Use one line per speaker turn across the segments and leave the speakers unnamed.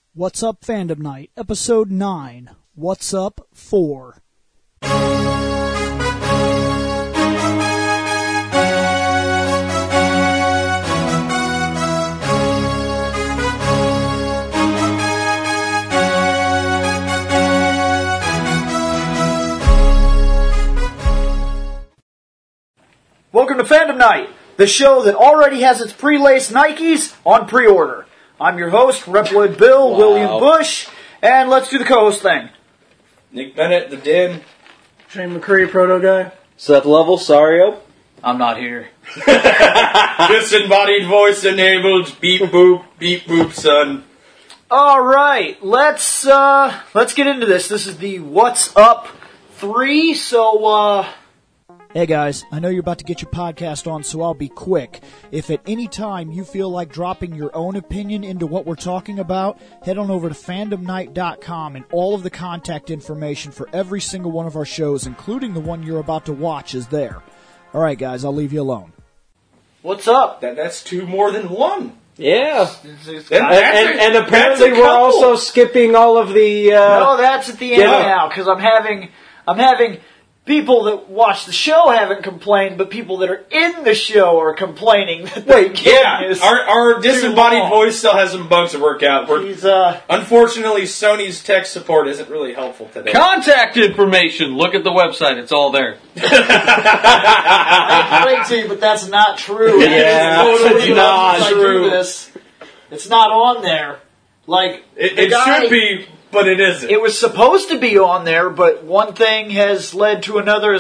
What's Up Fandom Night, Episode 9, What's Up 4. Welcome to Fandom Night, the show that already has its pre-laced Nikes on pre-order. I'm your host, Reploid Bill, William Bush, and let's do the co-host thing.
Nick Bennett, the Den.
Shane McCree, Proto Guy.
Seth Level, Sario.
I'm not here.
Disembodied voice enabled. Beep boop, son.
Alright, let's get into this. This is the What's Up 3, Hey guys, I know you're about to get your podcast on, so I'll be quick. If at any time you feel like dropping your own opinion into what we're talking about, head on over to fandomnight.com and all of the contact information for every single one of our shows, including the one you're about to watch, is there. Alright guys, I'll leave you alone. What's up?
That's two more than one.
Yeah.
And
apparently we're also skipping all of the...
No, that's at the end now, because I'm having people that watch the show haven't complained, but people that are in the show are complaining that
our disembodied voice still has some bugs to work out. Unfortunately, Sony's tech support isn't really helpful today.
Contact information. Look at the website. It's all there.
I hate to you, but that's not true.
Yeah,
totally
not true.
It's not on there. Like
it should be. But it isn't.
It was supposed to be on there, but one thing has led to another,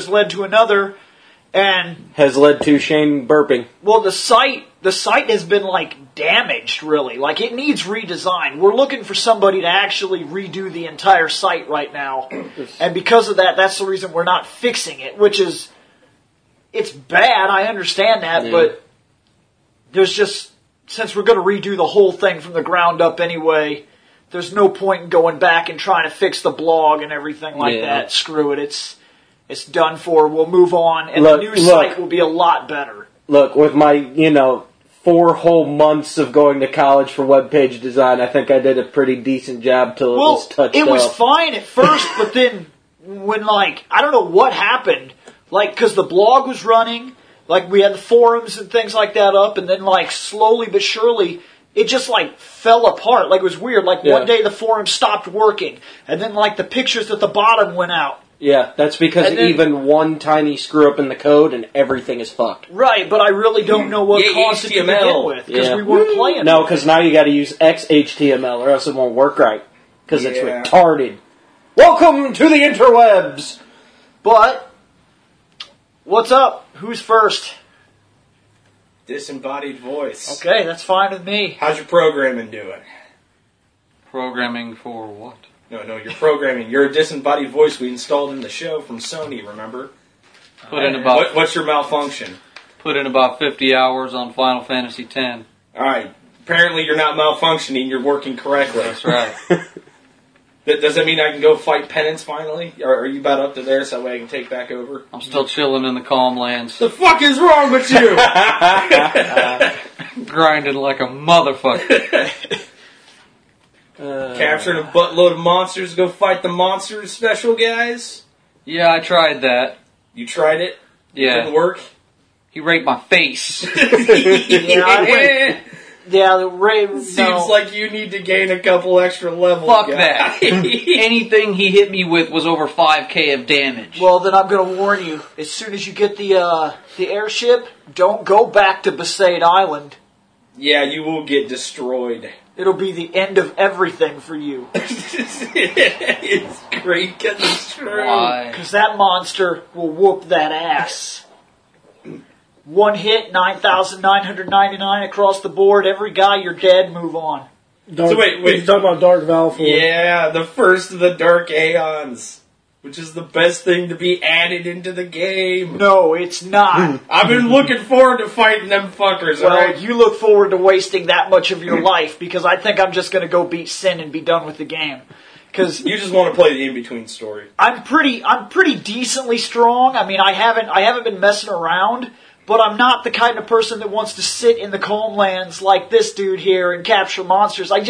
and...
has led to Shane burping.
Well, the site has been, damaged, really. Like, it needs redesign. We're looking for somebody to actually redo the entire site right now. And because of that, that's the reason we're not fixing it, which is... It's bad, I understand that, but there's just... Since we're going to redo the whole thing from the ground up anyway... There's no point in going back and trying to fix the blog and everything like that. Screw it. It's done for. We'll move on, and the new site will be a lot better.
Look, with my, 4 whole months of going to college for webpage design, I think I did a pretty decent job till it was touched up.
It was fine at first, but then when, I don't know what happened, because the blog was running, we had the forums and things like that up, and then, slowly but surely... It just, fell apart. It was weird. One day the forum stopped working. And then, the pictures at the bottom went out.
Yeah, that's because even one tiny screw up in the code and everything is fucked.
Right, but I really don't know what caused it to begin with. Because we weren't playing
No, because now you gotta use XHTML or else it won't work right. Because it's retarded. Welcome to the interwebs!
But, what's up? Who's first?
Disembodied voice.
Okay, that's fine with me.
How's your programming doing?
Programming for what?
No, your programming. You're a disembodied voice we installed in the show from Sony, remember? What's your malfunction?
Put in about 50 hours on Final Fantasy X.
Alright, apparently you're not malfunctioning, you're working correctly.
That's right.
Does that mean I can go fight Penance finally? Are you about up to there so that way I can take back over?
I'm still chilling in the calm lands.
The fuck is wrong with you?
Grinding like a motherfucker.
Capturing a buttload of monsters to go fight the monsters special guys?
Yeah, I tried that.
You tried it?
Yeah.
It didn't work?
He raped my face.
Seems like you need to gain a couple extra levels.
Fuck that. Anything he hit me with was over 5k of damage.
Well, then I'm going to warn you. As soon as you get the airship, don't go back to Besaid Island.
Yeah, you will get destroyed.
It'll be the end of everything for you.
It's great because it's true.
Why?
Because that monster will whoop that ass. One hit, 9,999 across the board. Every guy, you're dead. Move on.
So wait.
You're talking about Dark Valfor.
Yeah, the first of the Dark Aeons, which is the best thing to be added into the game.
No, it's not.
I've been looking forward to fighting them fuckers.
Well,
right?
You look forward to wasting that much of your life because I think I'm just going to go beat Sin and be done with the game. Because
you just want to play the in-between story.
I'm pretty decently strong. I mean, I haven't been messing around. But I'm not the kind of person that wants to sit in the calm lands like this dude here and capture monsters.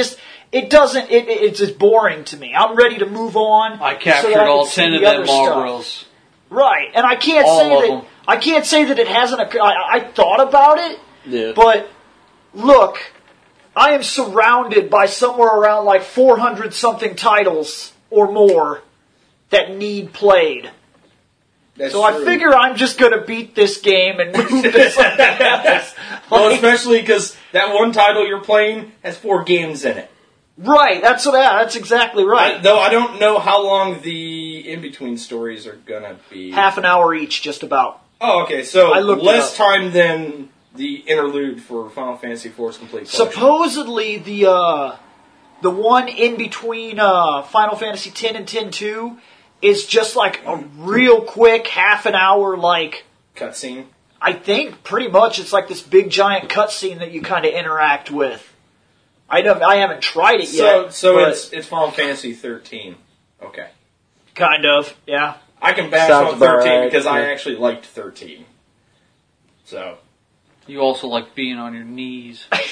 it doesn't. It's just boring to me. I'm ready to move on.
I captured
so
all 10 of them Marlboros.
Right, and I can't say that it hasn't. I thought about it, but look, I am surrounded by somewhere around like 400 something titles or more that need played.
That's
so
true.
I figure I'm just going to beat this game and move to something else.
Well, especially because that one title you're playing has 4 games in it.
Right, that's exactly right.
Though I don't know how long the in-between stories are going to be.
Half an hour each, just about.
Oh, okay, so less time than the interlude for Final Fantasy IV's Complete Collection.
Supposedly, the one in between Final Fantasy X and X-2 is just like a real quick half an hour, like...
cutscene?
I think, pretty much, it's like this big giant cutscene that you kind of interact with. I haven't tried it yet.
So it's Final Fantasy 13. Okay.
Kind of, yeah.
I can bash on 13 because I actually liked 13. So...
You also like being on your knees. Fuck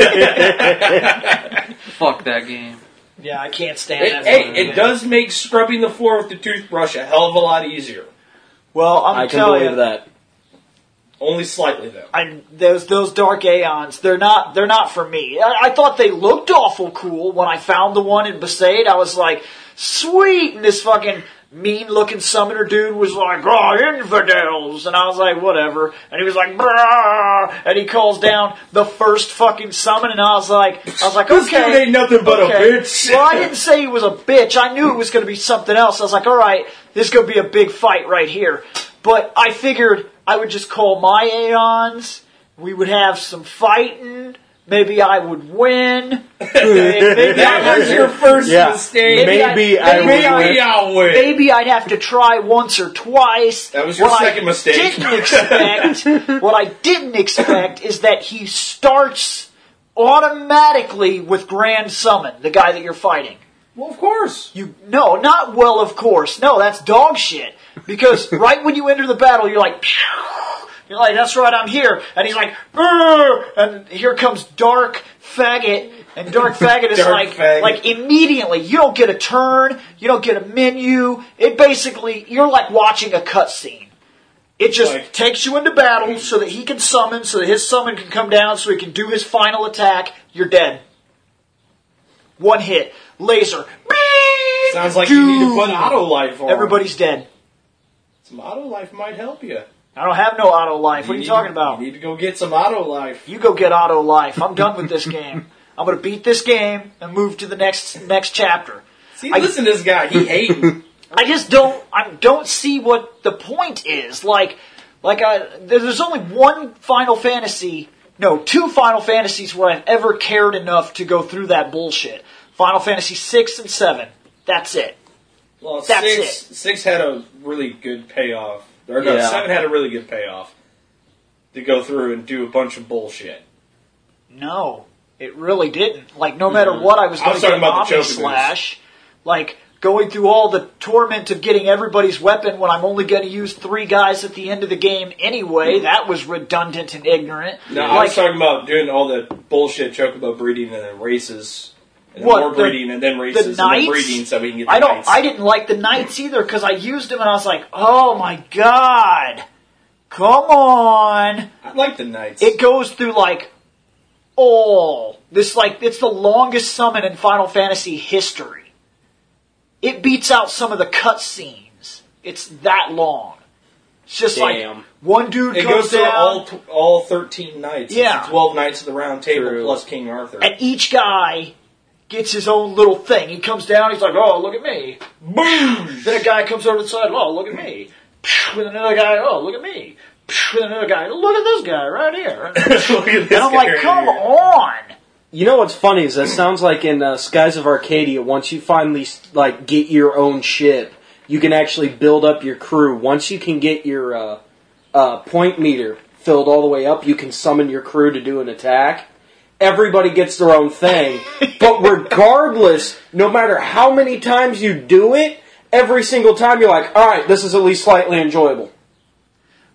that game.
Yeah, I can't stand that.
It does make scrubbing the floor with the toothbrush a hell of a lot easier.
Well, I can believe
that.
Only slightly, though.
Those Dark Aeons, they're not for me. I thought they looked awful cool when I found the one in Besaid. I was like, sweet, and this fucking mean-looking summoner dude was like, oh, infidels, and I was like, whatever, and he was like, brah, and he calls down the first fucking summon, and I was like, okay.
This dude ain't nothing but a bitch.
Well, I didn't say he was a bitch. I knew it was going to be something else. I was like, alright, this is going to be a big fight right here. But I figured I would just call my Aeons, we would have some fighting, maybe I would win. Maybe
that was your first mistake.
Maybe I'll win. Maybe I'd have to try once or twice.
That was your second mistake.
What I didn't expect is that he starts automatically with Grand Summon, the guy that you're fighting.
Well, of course.
No, not well, of course. No, that's dog shit. Because right when you enter the battle, you're like, pew! You're like, that's right, I'm here. And he's like, Urgh! And here comes Dark Faggot. And Dark Faggot is like immediately, you don't get a turn, you don't get a menu. It basically, you're like watching a cutscene. It just takes you into battle so that he can summon, so that his summon can come down, so he can do his final attack. You're dead. One hit. Laser.
Sounds like you need to put auto life on.
Everybody's dead.
Some auto life might help you.
I don't have no auto life. What are you talking about?
You need to go get some auto life.
You go get auto life. I'm done with this game. I'm going to beat this game and move to the next chapter.
See, listen to this guy. He hating.
I just don't see what the point is. There's only two Final Fantasies where I've ever cared enough to go through that bullshit. Final Fantasy 6 and 7. That's it.
Well, 6 had a really good payoff. 7 had a really good payoff to go through and do a bunch of bullshit.
No, it really didn't. Like, no matter what I was going to get an Omni Slash, like, going through all the torment of getting everybody's weapon when I'm only going to use 3 guys at the end of the game anyway, that was redundant and ignorant.
No, I was talking about doing all the bullshit chocobo breeding and then races. And more breeding, and then races, and then breeding, so we can get the knights.
I didn't like the knights either, because I used them, and I was like, oh my god, come on.
I like the knights.
It goes through, it's the longest summon in Final Fantasy history. It beats out some of the cutscenes. It's that long. It's just one dude comes down.
It goes through all 13 knights.
Yeah.
It's 12 knights of the Round Table plus King Arthur.
And each guy gets his own little thing. He comes down, he's like, oh, look at me. Boom! Then a guy comes over to the side, oh, look at me. With another guy, oh, look at me. With another guy, look at this guy right here. And I'm like, come on!
You know what's funny is that sounds like in Skies of Arcadia, once you finally get your own ship, you can actually build up your crew. Once you can get your point meter filled all the way up, you can summon your crew to do an attack. Everybody gets their own thing. But regardless, no matter how many times you do it, every single time you're like, alright, this is at least slightly enjoyable.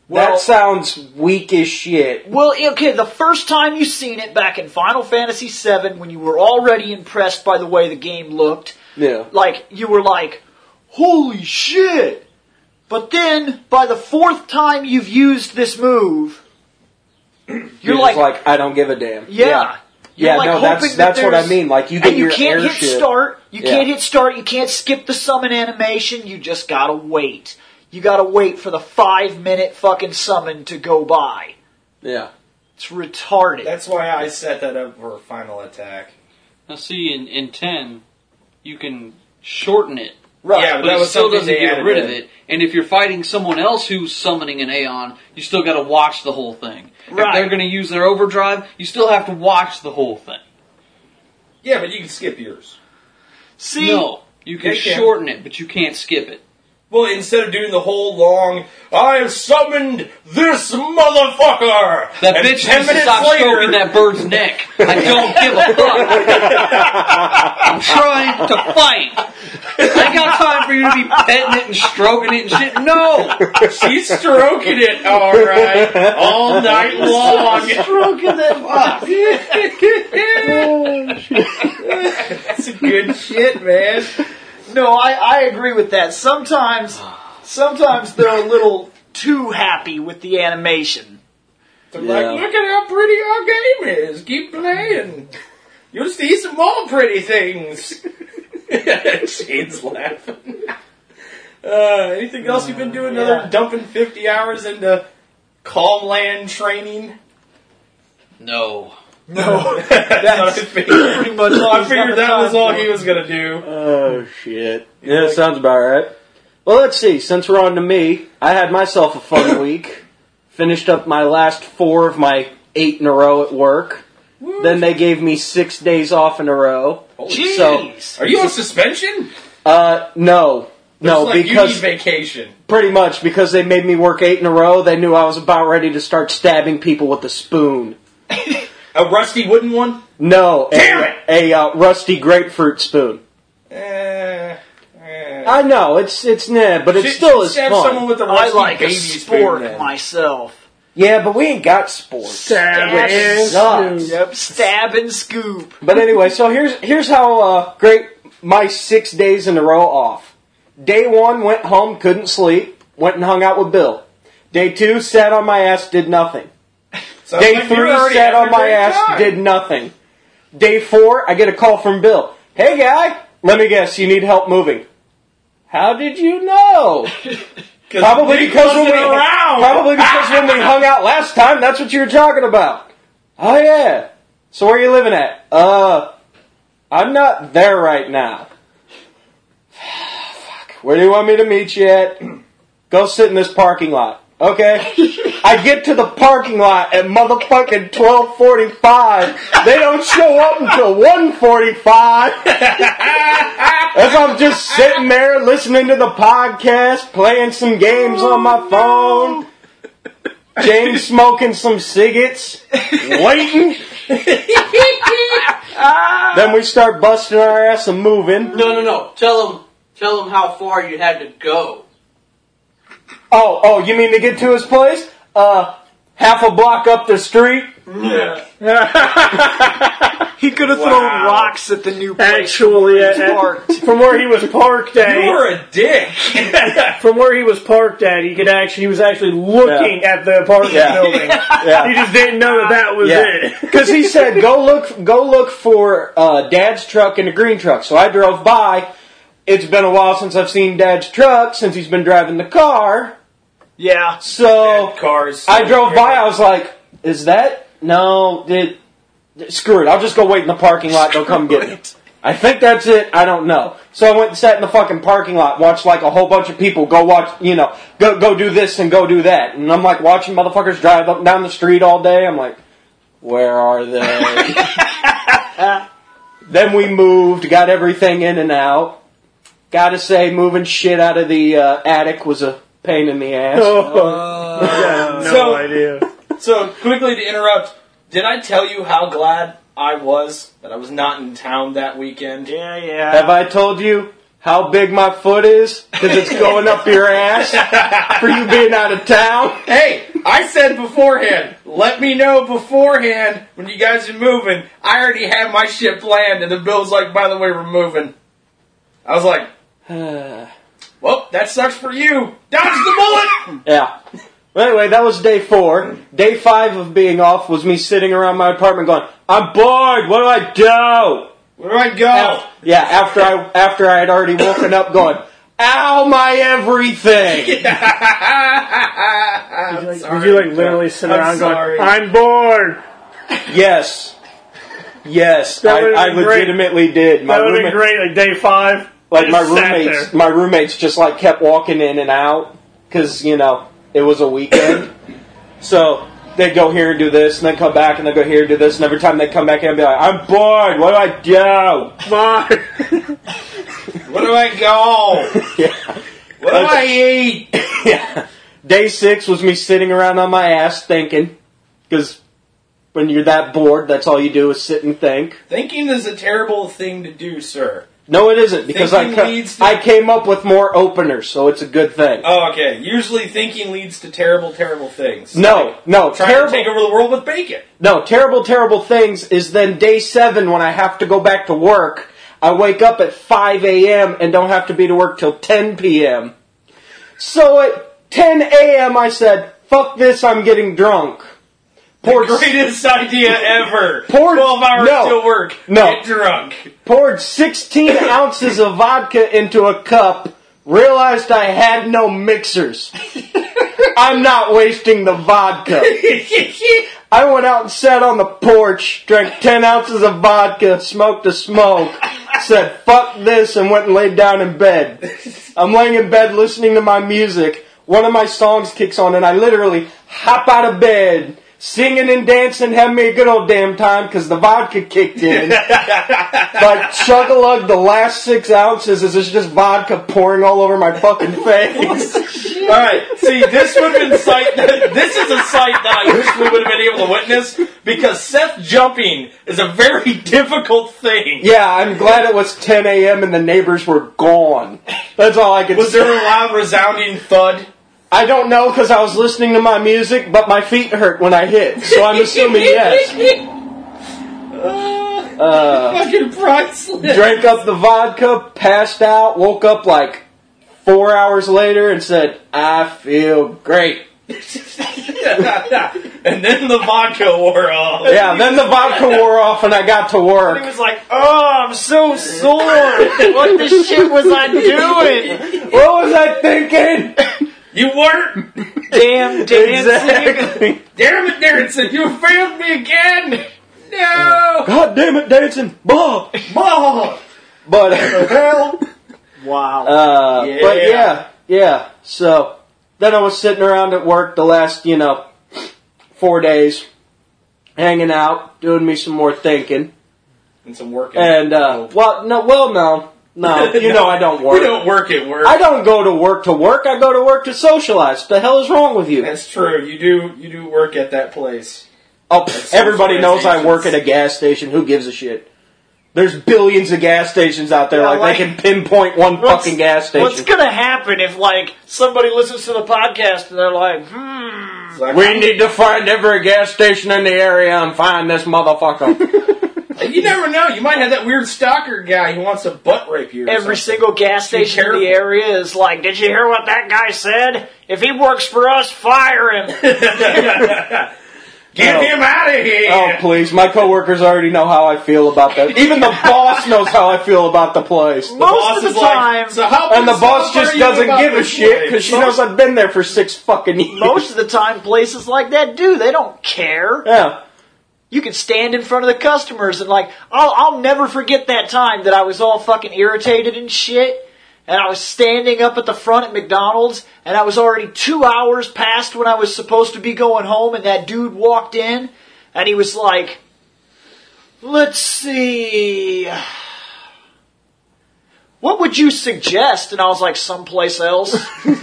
Well,
that sounds weak as shit.
Well, okay, the first time you seen it back in Final Fantasy VII, when you were already impressed by the way the game looked,
Yeah.
like, you were like, holy shit! But then, by the fourth time you've used this move, you're
just like, I don't give a damn.
yeah. You're
Yeah,
like
no,
hoping
that's what I
there's-
mean. Like, you get
and you
your
can't
airship.
hit start. You
Yeah.
can't hit start. You can't skip the summon animation. You just gotta wait. You gotta wait for the 5-minute fucking summon to go by.
Yeah.
It's retarded.
That's why I set that up for a final attack.
Now see, in 10, you can shorten it.
right.
Yeah,
But
that
it
was
still
something
doesn't
they
get
added
rid
in.
of it. And if you're fighting someone else who's summoning an Aeon, you still got to watch the whole thing.
Right.
If they're going to use their overdrive, you still have to watch the whole thing.
Yeah, but you can skip yours.
See,
No, you can
They can.
shorten it, but you can't skip it.
Well, instead of doing the whole long, I have summoned this motherfucker!
That
and
bitch
10
needs to
minutes
stop
later,
stroking that bird's neck. I don't give a fuck. I'm trying to fight. I ain't got time for you to be petting it and stroking it and shit. No!
She's stroking it, alright, all night long.
stroking that
That's good shit, man.
No, I agree with that. Sometimes they're a little too happy with the animation.
They're
Yeah.
like, look at how pretty our game is. Keep playing. You'll see some more pretty things. Shane's laughing. Anything else you've been doing?
Yeah.
Other than dumping 50 hours into Calmland training?
No.
No,
That's
pretty much all
I
he's got
figured
the
that was
time
all
for.
he was gonna do.
Oh, shit. Yeah, sounds about right. Well, let's see. Since we're on to me, I had myself a fun week. Finished up my last 4 of my 8 in a row at work. Then they gave me 6 days off in a row.
Jeez.
Are you on suspension?
No. No,
Looks like
because
you need vacation.
pretty much because they made me work 8 in a row, they knew I was about ready to start stabbing people with a spoon.
A rusty wooden one?
No,
Damn it!
a rusty grapefruit spoon. I know it's nah, but it still is
stab
fun.
someone with a
I
rusty
like a
baby
spork
spoon, then.
myself.
Yeah, but we ain't got sports.
Stab
Stab
and
sucks.
scoop.
Yep, stab and scoop.
But anyway, so here's how great my 6 days in a row off. Day 1, went home, couldn't sleep, went and hung out with Bill. Day 2, sat on my ass, did nothing.
Sounds
Day
like you're
3,
already
sat
having
on
a
my
great
ass,
time.
did nothing. Day 4, I get a call from Bill. Hey guy, let me guess, you need help moving. How did you know? Probably
Nick
because when
wasn't
we
around.
hung out last time, that's what you were talking about. Oh yeah. So where are you living at? I'm not there right now. Fuck. Where do you want me to meet you at? Go sit in this parking lot. Okay. I get to the parking lot at motherfucking 12:45. They don't show up until 1:45. As I'm just sitting there listening to the podcast, playing some games on my phone, James smoking some cigarettes, waiting. Then we start busting our ass and moving.
No. Tell him how far you had to go.
Oh, you mean to get to his place? Half a block up the street.
He could have thrown rocks at the new place.
Actually,
parked.
from where he was parked at,
You're a dick.
from where he was parked at, he was actually looking at the apartment building.
Yeah.
He just didn't know that was it.
Because he said, go look for Dad's truck and the green truck. So I drove by. It's been a while since I've seen Dad's truck, since he's been driving the car.
Yeah.
So
Cars.
I drove by. I was like, is that? No. Screw it. I'll just go wait in the parking lot. They'll come get me. I think that's it. I don't know. So I went and sat in the fucking parking lot, watched like a whole bunch of people go watch, go do this and go do that. And I'm like watching motherfuckers drive up and down the street all day. I'm like, where are they? Then we moved, got everything in and out. Gotta say, moving shit out of the attic was a pain in the ass.
No idea.
So, quickly to interrupt, did I tell you how glad I was that I was not in town that weekend?
Yeah.
Have I told you how big my foot is? Because it's going up your ass for you being out of town.
Hey, I said beforehand, let me know beforehand when you guys are moving. I already have my shit planned, and the Bill's like, by the way, we're moving. I was like, well, that sucks for you. Dodge the bullet!
Yeah. Well, anyway, that was day 4. Day 5 of being off was me sitting around my apartment going, I'm bored, what do I do?
Where do I go?
Yeah, after I had already woken up going, ow, my everything!
Would you like literally sit around going, I'm bored?
Yes. Yes,
That would've
I
been great.
legitimately did.
That would have been great, like day 5.
Like
just sat
my roommates just like kept walking in and out because, you know, it was a weekend. So they'd go here and do this, and then come back, and they'd go here and do this, and every time they'd come back in, I'd be like, I'm bored, what do I do?
Where do I go?
Yeah.
What do I eat?
Yeah. Day 6 was me sitting around on my ass thinking, because when you're that bored, that's all you do is sit and think.
Thinking is a terrible thing to do, sir.
No, it isn't, because I came up with more openers, so it's a good thing.
Oh, okay. Usually thinking leads to terrible, terrible things.
No,
Trying to take over the world with bacon.
No, terrible things is then day 7 when I have to go back to work. I wake up at 5 a.m. and don't have to be to work till 10 p.m. So at 10 a.m. I said, fuck this, I'm getting drunk.
The greatest idea ever. 12 hours till work. Get drunk.
Poured 16 ounces of vodka into a cup. Realized I had no mixers. I'm not wasting the vodka. I went out and sat on the porch, drank 10 ounces of vodka, smoked a smoke, said fuck this, and went and laid down in bed. I'm laying in bed listening to my music. One of my songs kicks on and I literally hop out of bed, singing and dancing, having me a good old damn time because the vodka kicked in. Like, chug-a-lug the last 6 ounces is just vodka pouring all over my fucking face.
Alright, see, this would have been this is a sight that I wish we would have been able to witness because Seth jumping is a very difficult thing.
Yeah, I'm glad it was 10 a.m. and the neighbors were gone. That's all I could say.
Was there a loud resounding thud?
I don't know because I was listening to my music, but my feet hurt when I hit, so I'm assuming yes.
Fucking priceless.
Drank up the vodka, passed out, woke up like 4 hours later and said, I feel great.
And then the vodka wore off.
Yeah, then the vodka wore off and I got to work.
He was like, oh, I'm so sore. What the shit was I doing?
What was I thinking?
You weren't.
Damn dancing.
Exactly.
Damn it, Dancing, you failed me again. No.
God damn it, dancing. Bah.
Bah.
But,
Hell.
Wow.
But yeah. So, then I was sitting around at work the last, 4 days, hanging out, doing me some more thinking.
And some working.
And, no. You know I don't work.
We don't work at work.
I don't go to work. I go to work to socialize. What the hell is wrong with you?
That's true. You do work at that place.
Oh, everybody knows I work at a gas station. Who gives a shit? There's billions of gas stations out there. Like they can pinpoint one fucking gas station.
What's gonna happen if somebody listens to the podcast and they're like,
we need to find every gas station in the area and find this motherfucker.
You never know. You might have that weird stalker guy who wants to butt rape you.
Every single gas station in the area is like, did you hear what that guy said? If he works for us, fire him.
Get him out of here!
Oh, please. My coworkers already know how I feel about that. Even the boss knows how I feel about the place.
Most of the time.
And the boss just doesn't give a shit because she knows I've been there for 6 fucking years.
Most of the time, places like that do. They don't care.
Yeah.
You can stand in front of the customers and I'll never forget that time that I was all fucking irritated and shit. And I was standing up at the front at McDonald's, and I was already 2 hours past when I was supposed to be going home, and that dude walked in, and he was like, let's see, what what would you suggest? And I was like, someplace else. And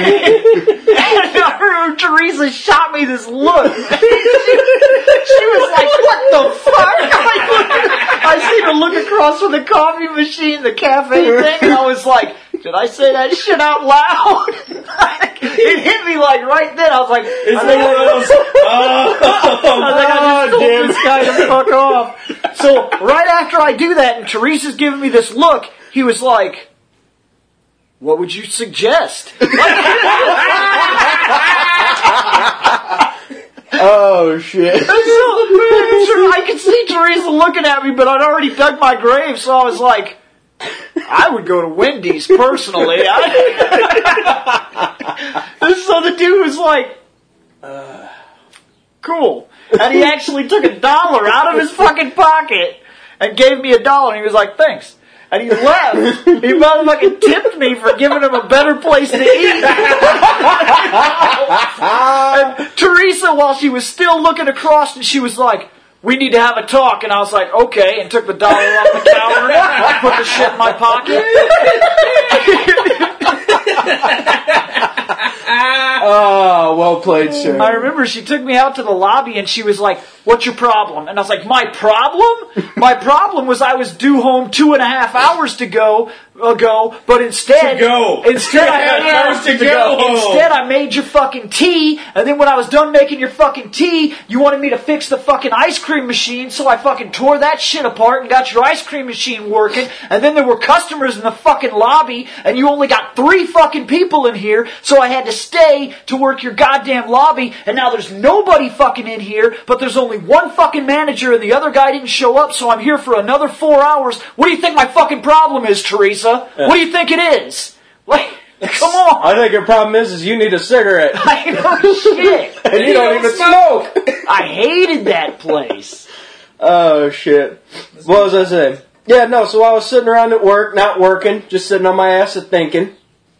I remember Teresa shot me this look. She was like, what the fuck? I seen her look across from the coffee machine, the cafe thing, and I was like, did I say that shit out loud? It hit me like right then. I was like, I just told this guy to fuck off. So right after I do that, and Teresa's giving me this look, he was like, what would you suggest?
Oh, shit.
So, I could see Teresa looking at me, but I'd already dug my grave, so I was like, I would go to Wendy's personally. So the dude was like, cool. And he actually took $1 out of his fucking pocket and gave me $1. And he was like, thanks. And he left. He motherfucking tipped me for giving him a better place to eat. And Teresa, while she was still looking across, and she was like, we need to have a talk. And I was like, okay, and took the $1 off the counter and put the shit in my pocket.
Oh, well played, sir.
I remember she took me out to the lobby and she was like, what's your problem? And I was like, my problem? My problem was I was due home 2.5 hours ago, but instead I made your fucking tea, and then when I was done making your fucking tea, you wanted me to fix the fucking ice cream machine, so I fucking tore that shit apart and got your ice cream machine working, and then there were customers in the fucking lobby, and you only got 3 fucking people in here, so I had to stay to work your goddamn lobby, and now there's nobody fucking in here, but there's only one fucking manager, and the other guy didn't show up, so I'm here for another 4 hours. What do you think my fucking problem is, Teresa? What do you think it is? Like, come on.
I think your problem is you need a cigarette.
I know shit.
And you don't even smoke.
I hated that place.
Oh, shit. What was I saying? Yeah, no, so I was sitting around at work, not working, just sitting on my ass and thinking.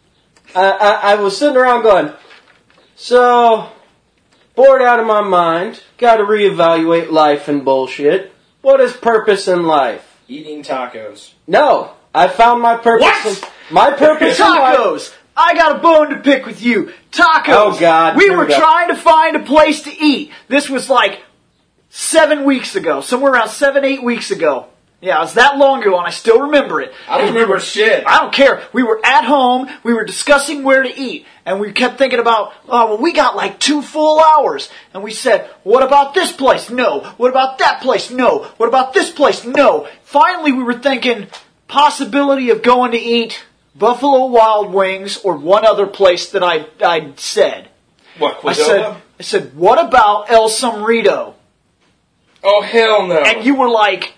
I was sitting around going, so, bored out of my mind, gotta reevaluate life and bullshit. What is purpose in life?
Eating tacos.
No, I found my purpose.
What?
My purpose in life.
Tacos. I got a bone to pick with you. Tacos.
Oh, God.
We
Here
were
we go.
trying to find a place to eat. This was like 7 weeks ago. Somewhere around 7-8 weeks ago. Yeah, it was that long ago, and I still remember it.
I don't remember shit.
I don't care. We were at home. We were discussing where to eat. And we kept thinking about, oh, well, we got like 2 full hours. And we said, what about this place? No. What about that place? No. What about this place? No. Finally, we were thinking possibility of going to eat Buffalo Wild Wings or one other place that I said.
What,
I
Qdoba?
said, what about El Sombrito?
Oh, hell no.
And you were like,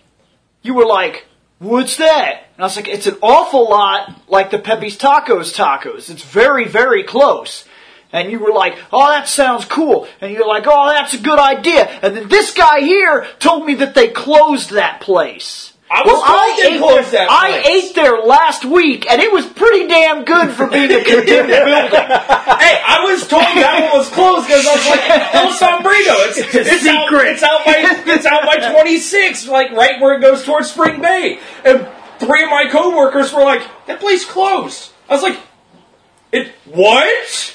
what's that? And I was like, it's an awful lot like the Pepe's Tacos. It's very, very close. And you were like, oh, that sounds cool. And you're like, oh, that's a good idea. And then this guy here told me that they closed that place.
I was told they closed that place.
I ate there last week, and it was pretty damn good for being a condemned building.
Hey, I was told that one was closed because I was like, El Sombrito. It's
secret.
It's out by 26, like right where it goes towards Spring Bay. And 3 of my coworkers were like, that place closed. I was like, what?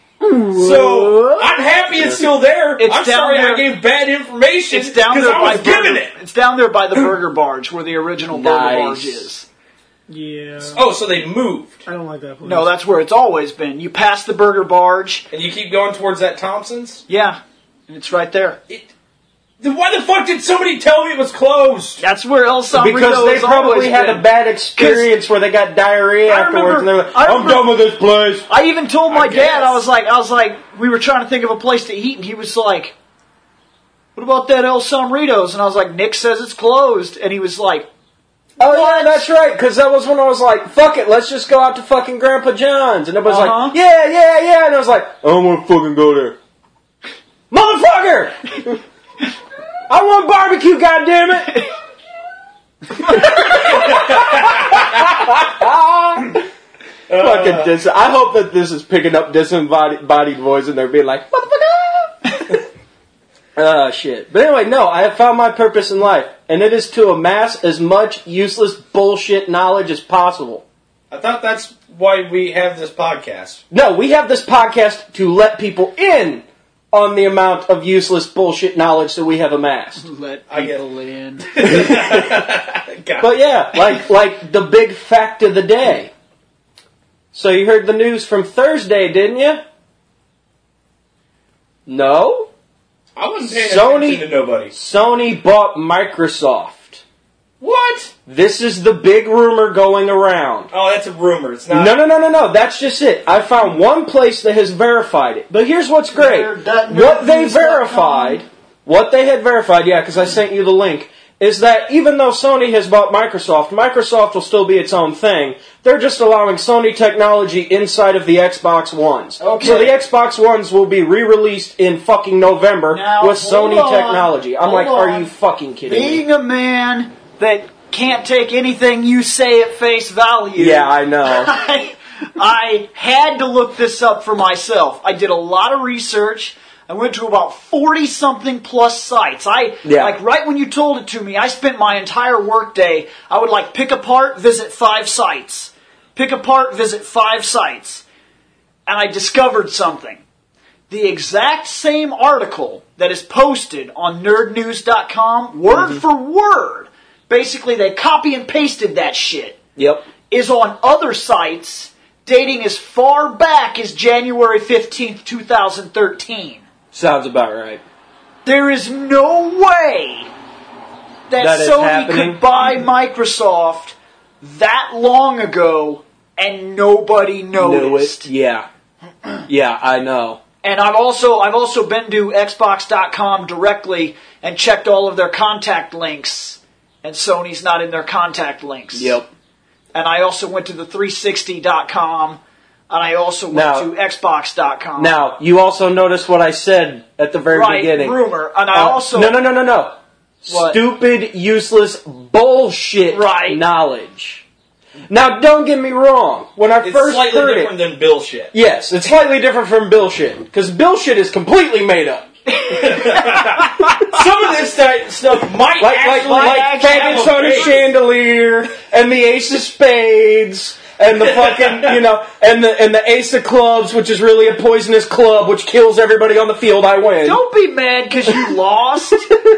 So I'm happy it's still there. I'm sorry I gave bad information
It's down
because
there
I was giving it.
It's down there by the Burger Barge where the original Burger Barge is.
Yeah.
Oh, so they moved.
I don't like that place.
No, that's where it's always been. You pass the Burger Barge.
And you keep going towards that Thompson's?
Yeah, and it's right there.
Then why the fuck did somebody tell me it was closed?
That's where El Sombrito
Because they
has
probably
always
had
been.
a bad experience where they got diarrhea
I
afterwards,
remember-
and they're like,
I
I'm
remember-
done with this place.
I even told my
I
dad,
guess.
I was like, we were trying to think of a place to eat, and he was like, what about that El Sombrito's? And I was like, Nick says it's closed. And he was like,
Oh, yeah, that's right, because that was when I was like, fuck it, let's just go out to fucking Grandpa John's. And everybody's
Uh-huh.
like, yeah. And I was like, I don't want to fucking go there. Motherfucker! I want barbecue, goddammit! Fucking I hope that this is picking up disembodied voice and they're being like, motherfucker! Shit. But anyway, no, I have found my purpose in life, and it is to amass as much useless bullshit knowledge as possible.
I thought that's why we have this podcast.
No, we have this podcast to let people in on the amount of useless bullshit knowledge that we have amassed.
Let people in.
But yeah, like the big fact of the day. So you heard the news from Thursday, didn't you? No?
I wasn't paying attention to nobody.
Sony bought Microsoft.
What?
This is the big rumor going around.
Oh, that's a rumor. It's not.
No. That's just it. I found one place that has verified it. But here's what's great. What they had verified, yeah, because I sent you the link, is that even though Sony has bought Microsoft, Microsoft will still be its own thing. They're just allowing Sony technology inside of the Xbox Ones.
Okay.
So the Xbox Ones will be re-released in fucking November with Sony technology. I'm like, are you fucking kidding me?
Being a man that can't take anything you say at face value.
Yeah, I know.
I had to look this up for myself. I did a lot of research. I went to about 40-something plus sites. Like right when you told it to me, I spent my entire workday. I would like pick apart, visit 5 sites. Pick apart, visit 5 sites. And I discovered something. The exact same article that is posted on nerdnews.com, word for word, basically they copy and pasted that shit.
Yep.
Is on other sites dating as far back as January 15th, 2013.
Sounds about right.
There is no way that Sony could buy Microsoft that long ago and nobody noticed.
Yeah. Yeah, I know.
And I've also been to Xbox.com directly and checked all of their contact links, and Sony's not in their contact links.
Yep.
And I also went to the 360.com, and I also went to Xbox.com.
Now, you also noticed what I said at the very beginning.
Rumor. And I also...
No. What? Stupid, useless, bullshit knowledge. Now, don't get me wrong. When I first heard it... It's
slightly different than bullshit.
Yes, it's slightly different from bullshit. Because bullshit is completely made up.
Some of this stuff might
like faggots on a chandelier, and the ace of spades, and the fucking, and the ace of clubs, which is really a poisonous club, which kills everybody on the field. I win.
Don't be mad because you lost.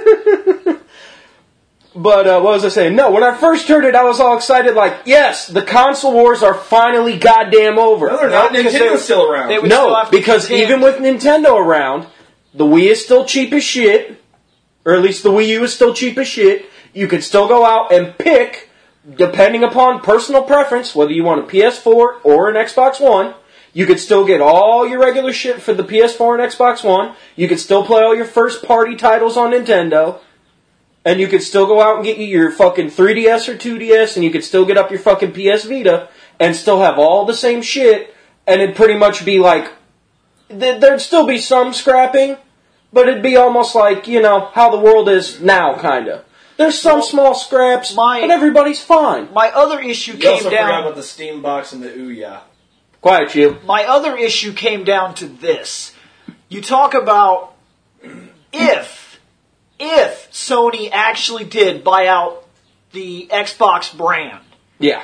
But what was I saying? No, when I first heard it, I was all excited. Like, yes, the console wars are finally goddamn over.
No, they're not. Nintendo's still around.
No, because even with Nintendo around, the Wii is still cheap as shit, or at least the Wii U is still cheap as shit. You can still go out and pick, depending upon personal preference, whether you want a PS4 or an Xbox One. You could still get all your regular shit for the PS4 and Xbox One. You could still play all your first-party titles on Nintendo. And you could still go out and get your fucking 3DS or 2DS, and you could still get up your fucking PS Vita, and still have all the same shit, and it'd pretty much be like... There'd still be some scrapping, but it'd be almost like, how the world is now, kinda. There's some small scraps, but everybody's fine.
My other issue
You
came
also
down...
forgot about the Steam box and the Ouya.
Quiet, you.
My other issue came down to this. You talk about if Sony actually did buy out the Xbox brand,
yeah,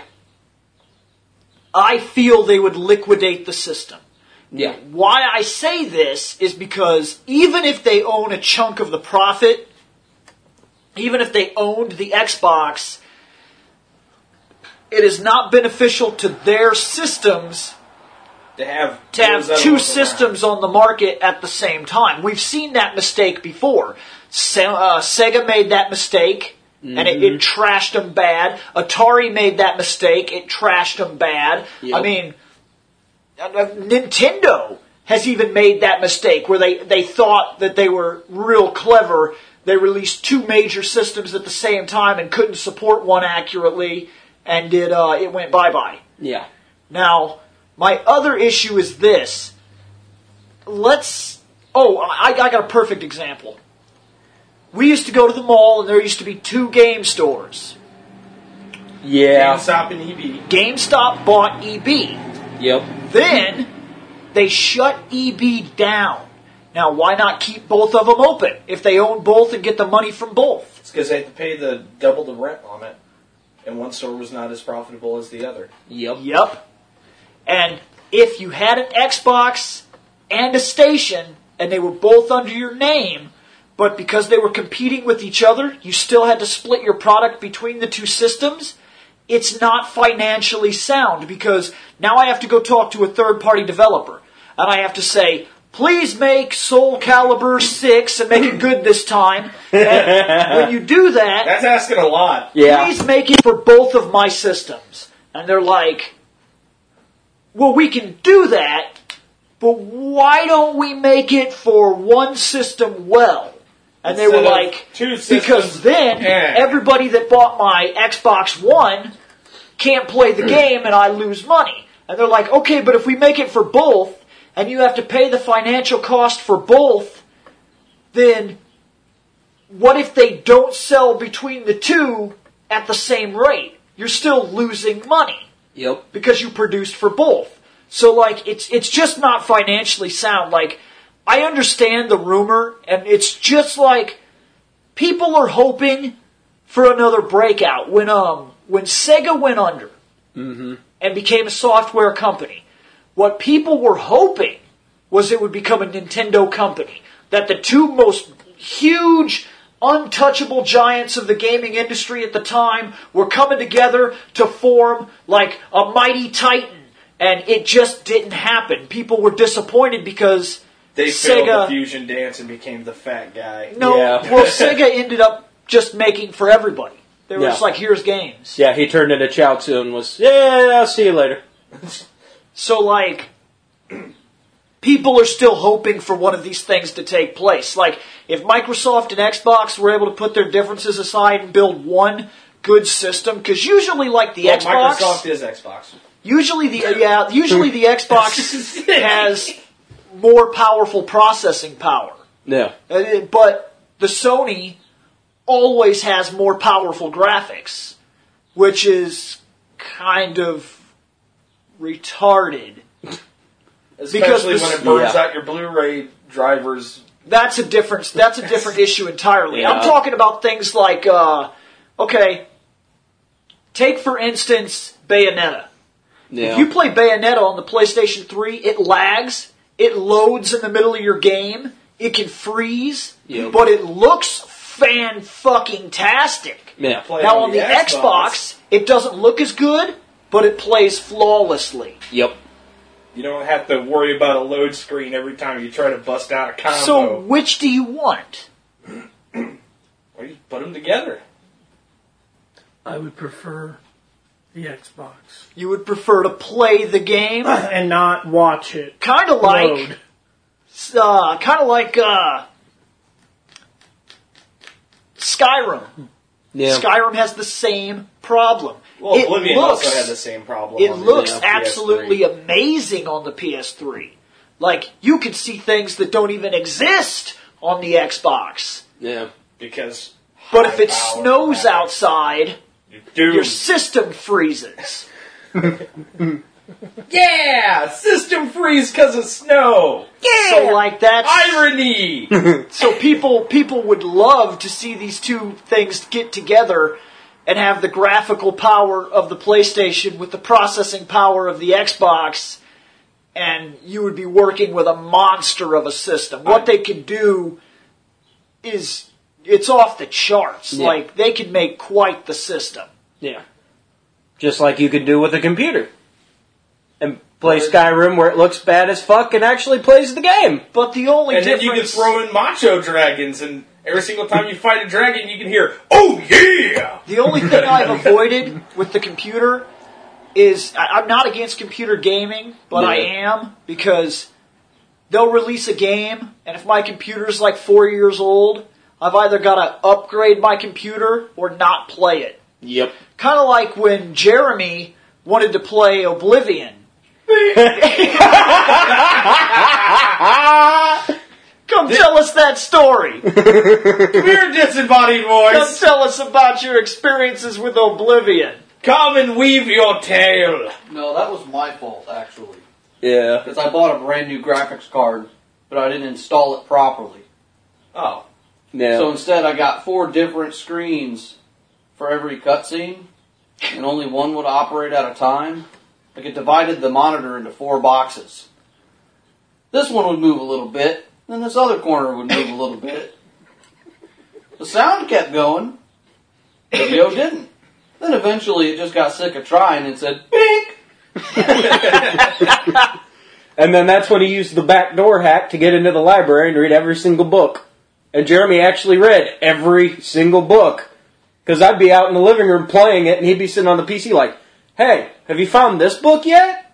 I feel they would liquidate the system.
Yeah.
Why I say this is because even if they own a chunk of the profit, even if they owned the Xbox, it is not beneficial to their systems
to have
2 systems on the market at the same time. We've seen that mistake before. Sega made that mistake, and it trashed them bad. Atari made that mistake, it trashed them bad.
Yep.
I mean, Nintendo has even made that mistake where they thought that they were real clever. They released 2 major systems at the same time and couldn't support one accurately, and it went bye-bye.
Yeah.
Now, my other issue is this. I got a perfect example. We used to go to the mall, and there used to be 2 game stores.
Yeah.
GameStop and EB.
GameStop bought EB.
Yep.
Then, they shut EB down. Now, why not keep both of them open if they own both and get the money from both?
It's because they have to pay double the rent on it. And one store was not as profitable as the other.
Yep. And if you had an Xbox and a station, and they were both under your name, but because they were competing with each other, you still had to split your product between the two systems, it's not financially sound, because now I have to go talk to a third-party developer, and I have to say, please make Soul Calibur 6 and make it good this time. And when you do that,
That's asking a lot.
Yeah.
please make it for both of my systems. And they're like, well, we can do that, but why don't we make it for one system well? And they were
Instead of
like,
two systems,
because then everybody that bought my Xbox One can't play the game and I lose money. And they're like, okay, but if we make it for both, and you have to pay the financial cost for both, then what if they don't sell between the two at the same rate? You're still losing money
Yep.
because you produced for both. So, like, it's just not financially sound. Like, I understand the rumor, and it's just like people are hoping for another breakout. When Sega went under and became a software company, what people were hoping was it would become a Nintendo company. That the two most huge, untouchable giants of the gaming industry at the time were coming together to form like a mighty titan. And it just didn't happen. People were disappointed because
They failed
Sega...
the fusion dance and became the fat guy.
No,
Yeah.
well, Sega ended up just making for everybody. They were just like, here's games.
Yeah, he turned into Chaozu and was, yeah, I'll see you later.
So, like, people are still hoping for one of these things to take place. Like, if Microsoft and Xbox were able to put their differences aside and build one good system, because usually, like, the
Well,
Xbox...
Microsoft is Xbox.
Usually the Xbox has more powerful processing power.
Yeah.
But the Sony always has more powerful graphics, which is kind of retarded.
Especially when it burns
yeah.
out your Blu-ray drivers.
That's a different issue entirely.
Yeah.
I'm talking about things like, okay, take for instance Bayonetta.
Yeah.
If you play Bayonetta on the PlayStation 3, it lags, it loads in the middle of your game, it can freeze,
Yep.
but it looks fan-fucking-tastic.
Yeah.
Play
Now on the Xbox, it doesn't look as good, but it plays flawlessly.
Yep.
You don't have to worry about a load screen every time you try to bust out a combo.
So which do you want?
Well, you put them together.
I would prefer the Xbox.
You would prefer to play the game?
And not watch it.
Kind of like... Skyrim.
Yeah.
Skyrim has the same problem.
Well,
It
Oblivion
looks-
also had the same problem.
It
on the
looks
PS3.
absolutely amazing on the PS3. Like, you can see things that don't even exist on the Xbox.
Yeah.
Because
But if it
high-powered
snows
graphics.
outside,
Dude.
your system freezes.
Yeah! System freeze because of snow!
So, like, that's...
Irony!
So people would love to see these two things get together and have the graphical power of the PlayStation with the processing power of the Xbox, and you would be working with a monster of a system. What they could do is, it's off the charts.
Yeah.
Like, they could make quite the system.
Yeah. Just like you could do with a computer. And play Skyrim where it looks bad as fuck and actually plays the game.
But the only
And then
difference...
you can throw in macho dragons, and every single time you fight a dragon, you can hear, "Oh yeah!"
The only thing I've avoided with the computer is, I'm not against computer gaming, but
Yeah.
I am, because they'll release a game, and if my computer's like 4 years old, I've either got to upgrade my computer or not play it.
Yep.
Kind of like when Jeremy wanted to play Oblivion. Come tell us that story.
Come here, disembodied
Come
voice!
tell us about your experiences with Oblivion.
Come and weave your tale!
No, that was my fault, actually.
Yeah.
Because I bought a brand new graphics card, but I didn't install it properly.
Oh.
Yeah.
So instead I got 4 different screens for every cutscene. and only one would operate at a time. Like it divided the monitor into 4 boxes. This one would move a little bit, then this other corner would move a little bit. The sound kept going. The video didn't. Then eventually it just got sick of trying and said, "Bink!"
And then that's when he used the backdoor hack to get into the library and read every single book. And Jeremy actually read every single book. Because I'd be out in the living room playing it, and he'd be sitting on the PC like, "Hey, have you found this book yet?"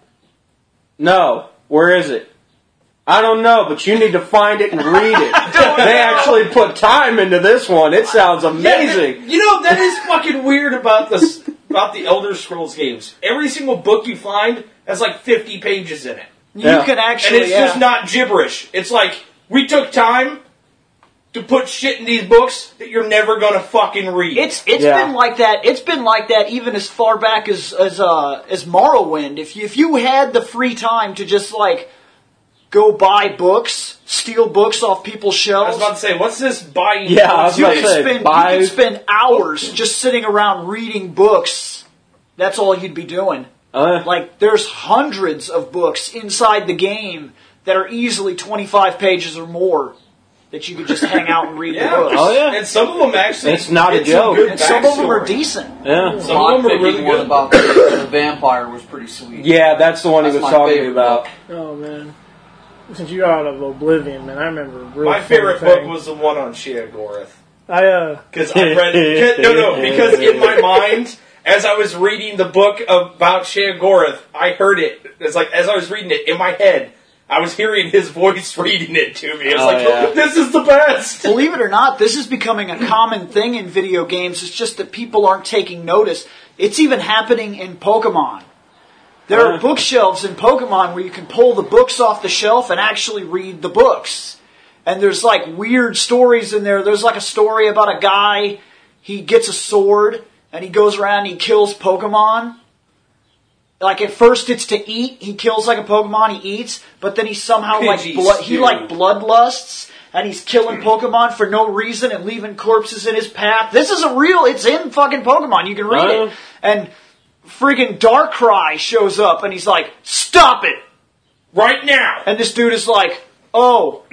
"No. Where is it?" "I don't know, but you need to find it and read it." They actually put time into this one. It sounds amazing.
You know, that is fucking weird about the Elder Scrolls games. Every single book you find has like 50 pages in it.
You can actually,
And it's just not gibberish. It's like, we took time to put shit in these books that you're never gonna fucking read.
It's been like that. It's been like that even as far back as Morrowind. If you had the free time to just like go buy books, steal books off people's
I
shelves.
was about to say, what's this buying?
Yeah, I was
You
about to
could
say,
spend, spend hours just sitting around reading books. That's all you'd be doing. Like, there's hundreds of books inside the game that are easily 25 pages or more that you could just hang out and read the books.
Oh, yeah.
And some of them actually...
It's not a
get some
joke.
good
And some of them are
backstory.
decent.
Yeah.
Some of them are really
Lockpicking one
good.
about the vampire was pretty sweet.
Yeah, that's the one he
That's
was
my
talking
favorite
about.
book.
Oh man, since you got out of Oblivion, man, I remember a real
My
funny
favorite
thing.
book was the one on Sheogorath.
I
Because I read... because in my mind, as I was reading the book about Sheogorath, I heard it. It's like, as I was reading it, in my head, I was hearing his voice reading it to me. I was like, this is the best!
Believe it or not, this is becoming a common thing in video games. It's just that people aren't taking notice. It's even happening in Pokemon. There are bookshelves in Pokemon where you can pull the books off the shelf and actually read the books. And there's like weird stories in there. There's like a story about a guy, he gets a sword and he goes around and he kills Pokemon. Like at first it's to eat, he kills like a Pokemon, he eats, but then he somehow
Pidgey stew.
bloodlusts and he's killing Pokemon for no reason and leaving corpses in his path. This is it's in fucking Pokemon, you can read it. And freaking Darkrai shows up and he's like, "Stop it!"
Right now!
And this dude is like, "Oh."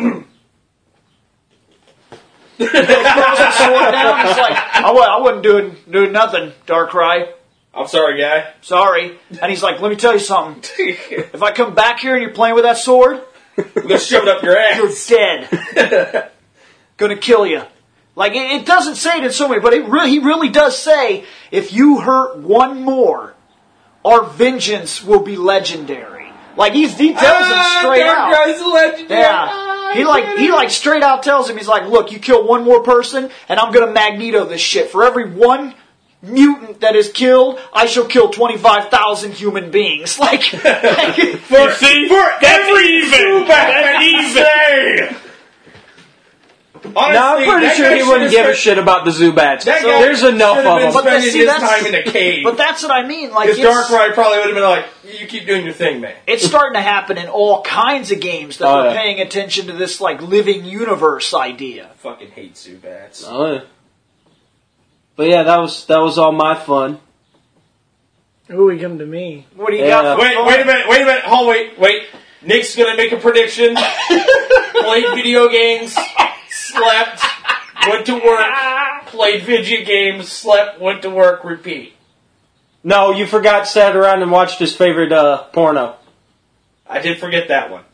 He throws the sword down. He's like, I wasn't doing nothing, Darkrai.
I'm sorry, guy.
Sorry. And he's like, "Let me tell you something. If I come back here and you're playing with that sword,
I'm gonna shove it up your
you're
ass.
dead. Gonna kill you." Like, it doesn't say it in so many, but he really does say, if you hurt one more, our vengeance will be legendary. Like, he tells him straight out.
Darkrai's legendary.
Yeah. He like straight out tells him, he's like, "Look, you kill one more person, and I'm gonna Magneto this shit. For every one mutant that is killed, I shall kill 25,000 human beings." Like,
For every even. That's even. Honestly,
No, I'm pretty
that
sure
guy
he wouldn't
should've
give a
spent-
shit about the Zubats.
That guy
There's enough
should've
of
been
them.
spending
see,
his
that's-
time in a cave.
but that's what I mean. Like,
Because Darkrai probably would have been like, "You keep doing your thing, man."
it's starting to happen in all kinds of games that
Oh,
we're
yeah.
paying attention to this like living universe idea.
I fucking hate Zubats.
Oh, yeah. But yeah, that was all my fun.
Ooh, he come to me.
What do you
Yeah.
got? For
Wait a minute. Hold, wait. Nick's gonna make a prediction. Played video games, slept, went to work, played video games, slept, went to work, repeat.
No, you forgot sat around and watched his favorite porno.
I did forget that one.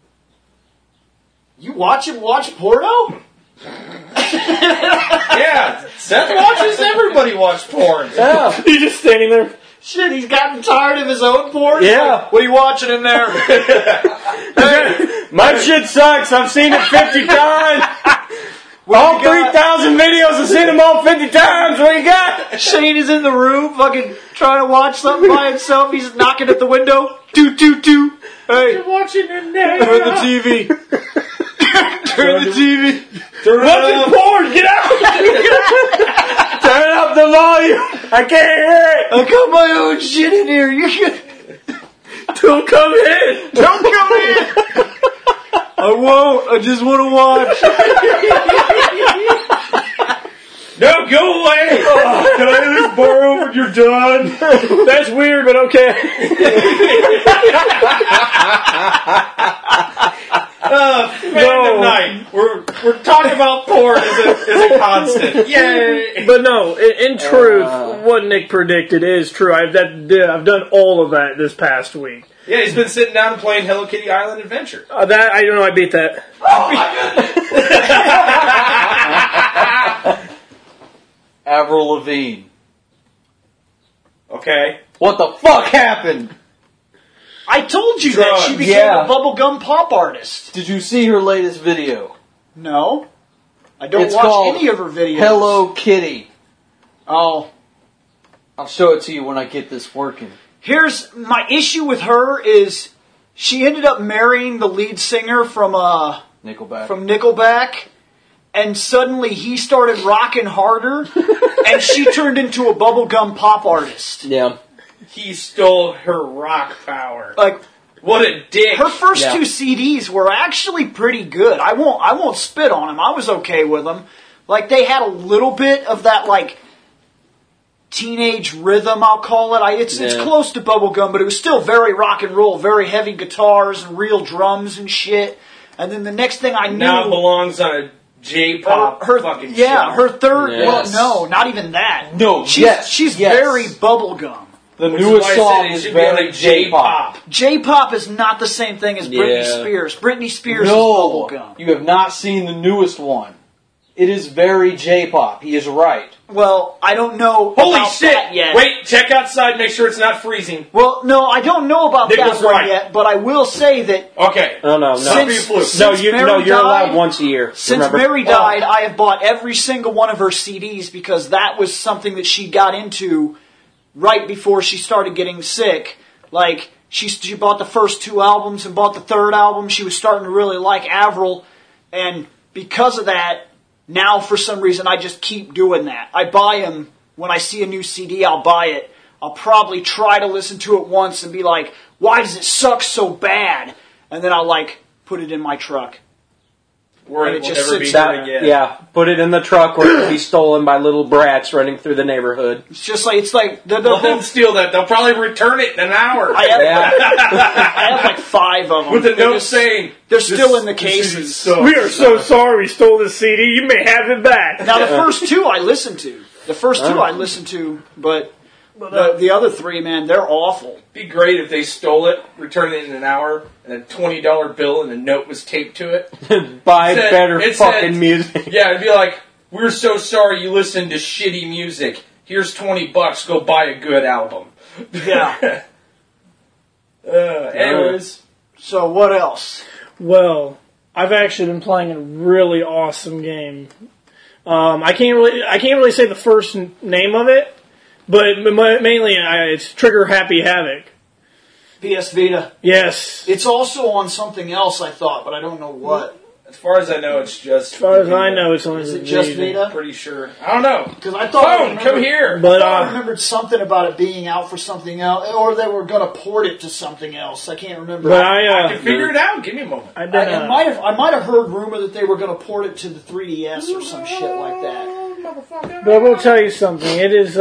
You watch porno?
Yeah, Seth watches everybody watch porn.
Yeah.
He's just standing there.
Shit, he's gotten tired of his own porn.
Yeah.
Like, what are you watching in there?
My shit sucks. I've seen it 50 times. All 3,000 videos, I've seen them all 50 times. What you got?
Shane is in the room, fucking trying to watch something by himself. He's knocking at the window. Toot, toot, toot. Hey,
Watching in there.
turn the TV. Turn the TV.
Watching porn. Get out.
Turn up the volume. I can't hear it.
I got my own shit in here. You can
Don't come in.
don't come in. I won't. I just want to watch.
No, go away! Can I at least borrow when you're done?
That's weird, but okay.
Fandom night. We're talking about porn as a constant. Yay!
But no, in truth, what Nick predicted is true. I've done all of that this past week.
Yeah, he's been sitting down and playing Hello Kitty Island Adventure.
That I don't know. I beat that.
Oh my goodness! Avril Lavigne.
Okay.
What the fuck happened?
I told you that she became a bubblegum pop artist.
Did you see her latest video?
No. I don't
It's
watch
called
any of her videos.
Hello Kitty.
Oh.
I'll show it to you when I get this working.
Here's my issue with her is she ended up marrying the lead singer from Nickelback, and suddenly he started rocking harder, and she turned into a bubblegum pop artist.
Yeah.
He stole her rock power.
Like,
what a dick.
her first two CDs were actually pretty good. I won't spit on them. I was okay with them. Like, they had a little bit of that, like, teenage rhythm, I'll call it. It's close to bubblegum, but it was still very rock and roll, very heavy guitars and real drums and shit. And then the next thing I knew,
now belongs on a J-pop fucking show.
her third.
Yes.
Well, no, not even that.
No,
she's very bubblegum.
The
Which
newest
is why I
song
said it
is
should be
very
like J-pop.
J-pop is not the same thing as Britney
Yeah.
Spears. Britney Spears is
No,
bubblegum.
you have not seen the newest one. It is very J-pop. He is right.
Well, I don't know
Holy
about
shit!
that yet.
Wait, check outside, make sure it's not freezing.
Well, no, I don't know about
Nick
that
was
one
right.
yet, but I will say that
Okay.
No.
Since-
No,
since
you're
Mary
allowed
died-
once a year.
since
remember?
Mary died, I have bought every single one of her CDs because that was something that she got into right before she started getting sick. Like, she bought the first two albums and bought the third album. She was starting to really like Avril, and because of that, now for some reason I just keep doing that. I buy them when I see a new CD. I'll buy it. I'll probably try to listen to it once and be like, "Why does it suck so bad?" And then I'll put it in my truck.
Where
And
it
it
will
just
never be
sits
done
there.
again.
Yeah, put it in the truck or it'll be stolen by little brats running through the neighborhood.
It's just like the
Let them steal that. They'll probably return it in an hour.
I have like 5 of them.
With a
They're
note
just-
saying,
they're still in the
this CD
cases.
sucks.
We are so sorry we stole this CD. You may have it back.
Now the first 2 I listened to. But the other 3, man, they're awful.
It'd be great if they stole it, returned it in an hour, and a $20 bill and a note was taped to it.
Buy
It
better
said-
fucking music.
Yeah, it'd be like, we're so sorry you listened to shitty music. Here's $20, go buy a good album.
Yeah.
Anyways,
So what else?
Well, I've actually been playing a really awesome game. I can't really say the first name of it, but mainly it's Trigger Happy Havoc.
PS Vita.
Yes.
It's also on something else, I thought, but I don't know what.
as far as I know, it's just.
As far as I know, it's only
Is
the
it just
Vita.
Vita?
Pretty sure. I don't know.
Because I thought I
Phone,
remembered-
come here.
But
I remembered something about it being out for something else, or they were going to port it to something else. I can't remember.
but
I
I
can figure it out. Give me a moment.
I
might have heard rumor that they were going to port it to the 3DS or some shit like that.
But I will tell you something. It is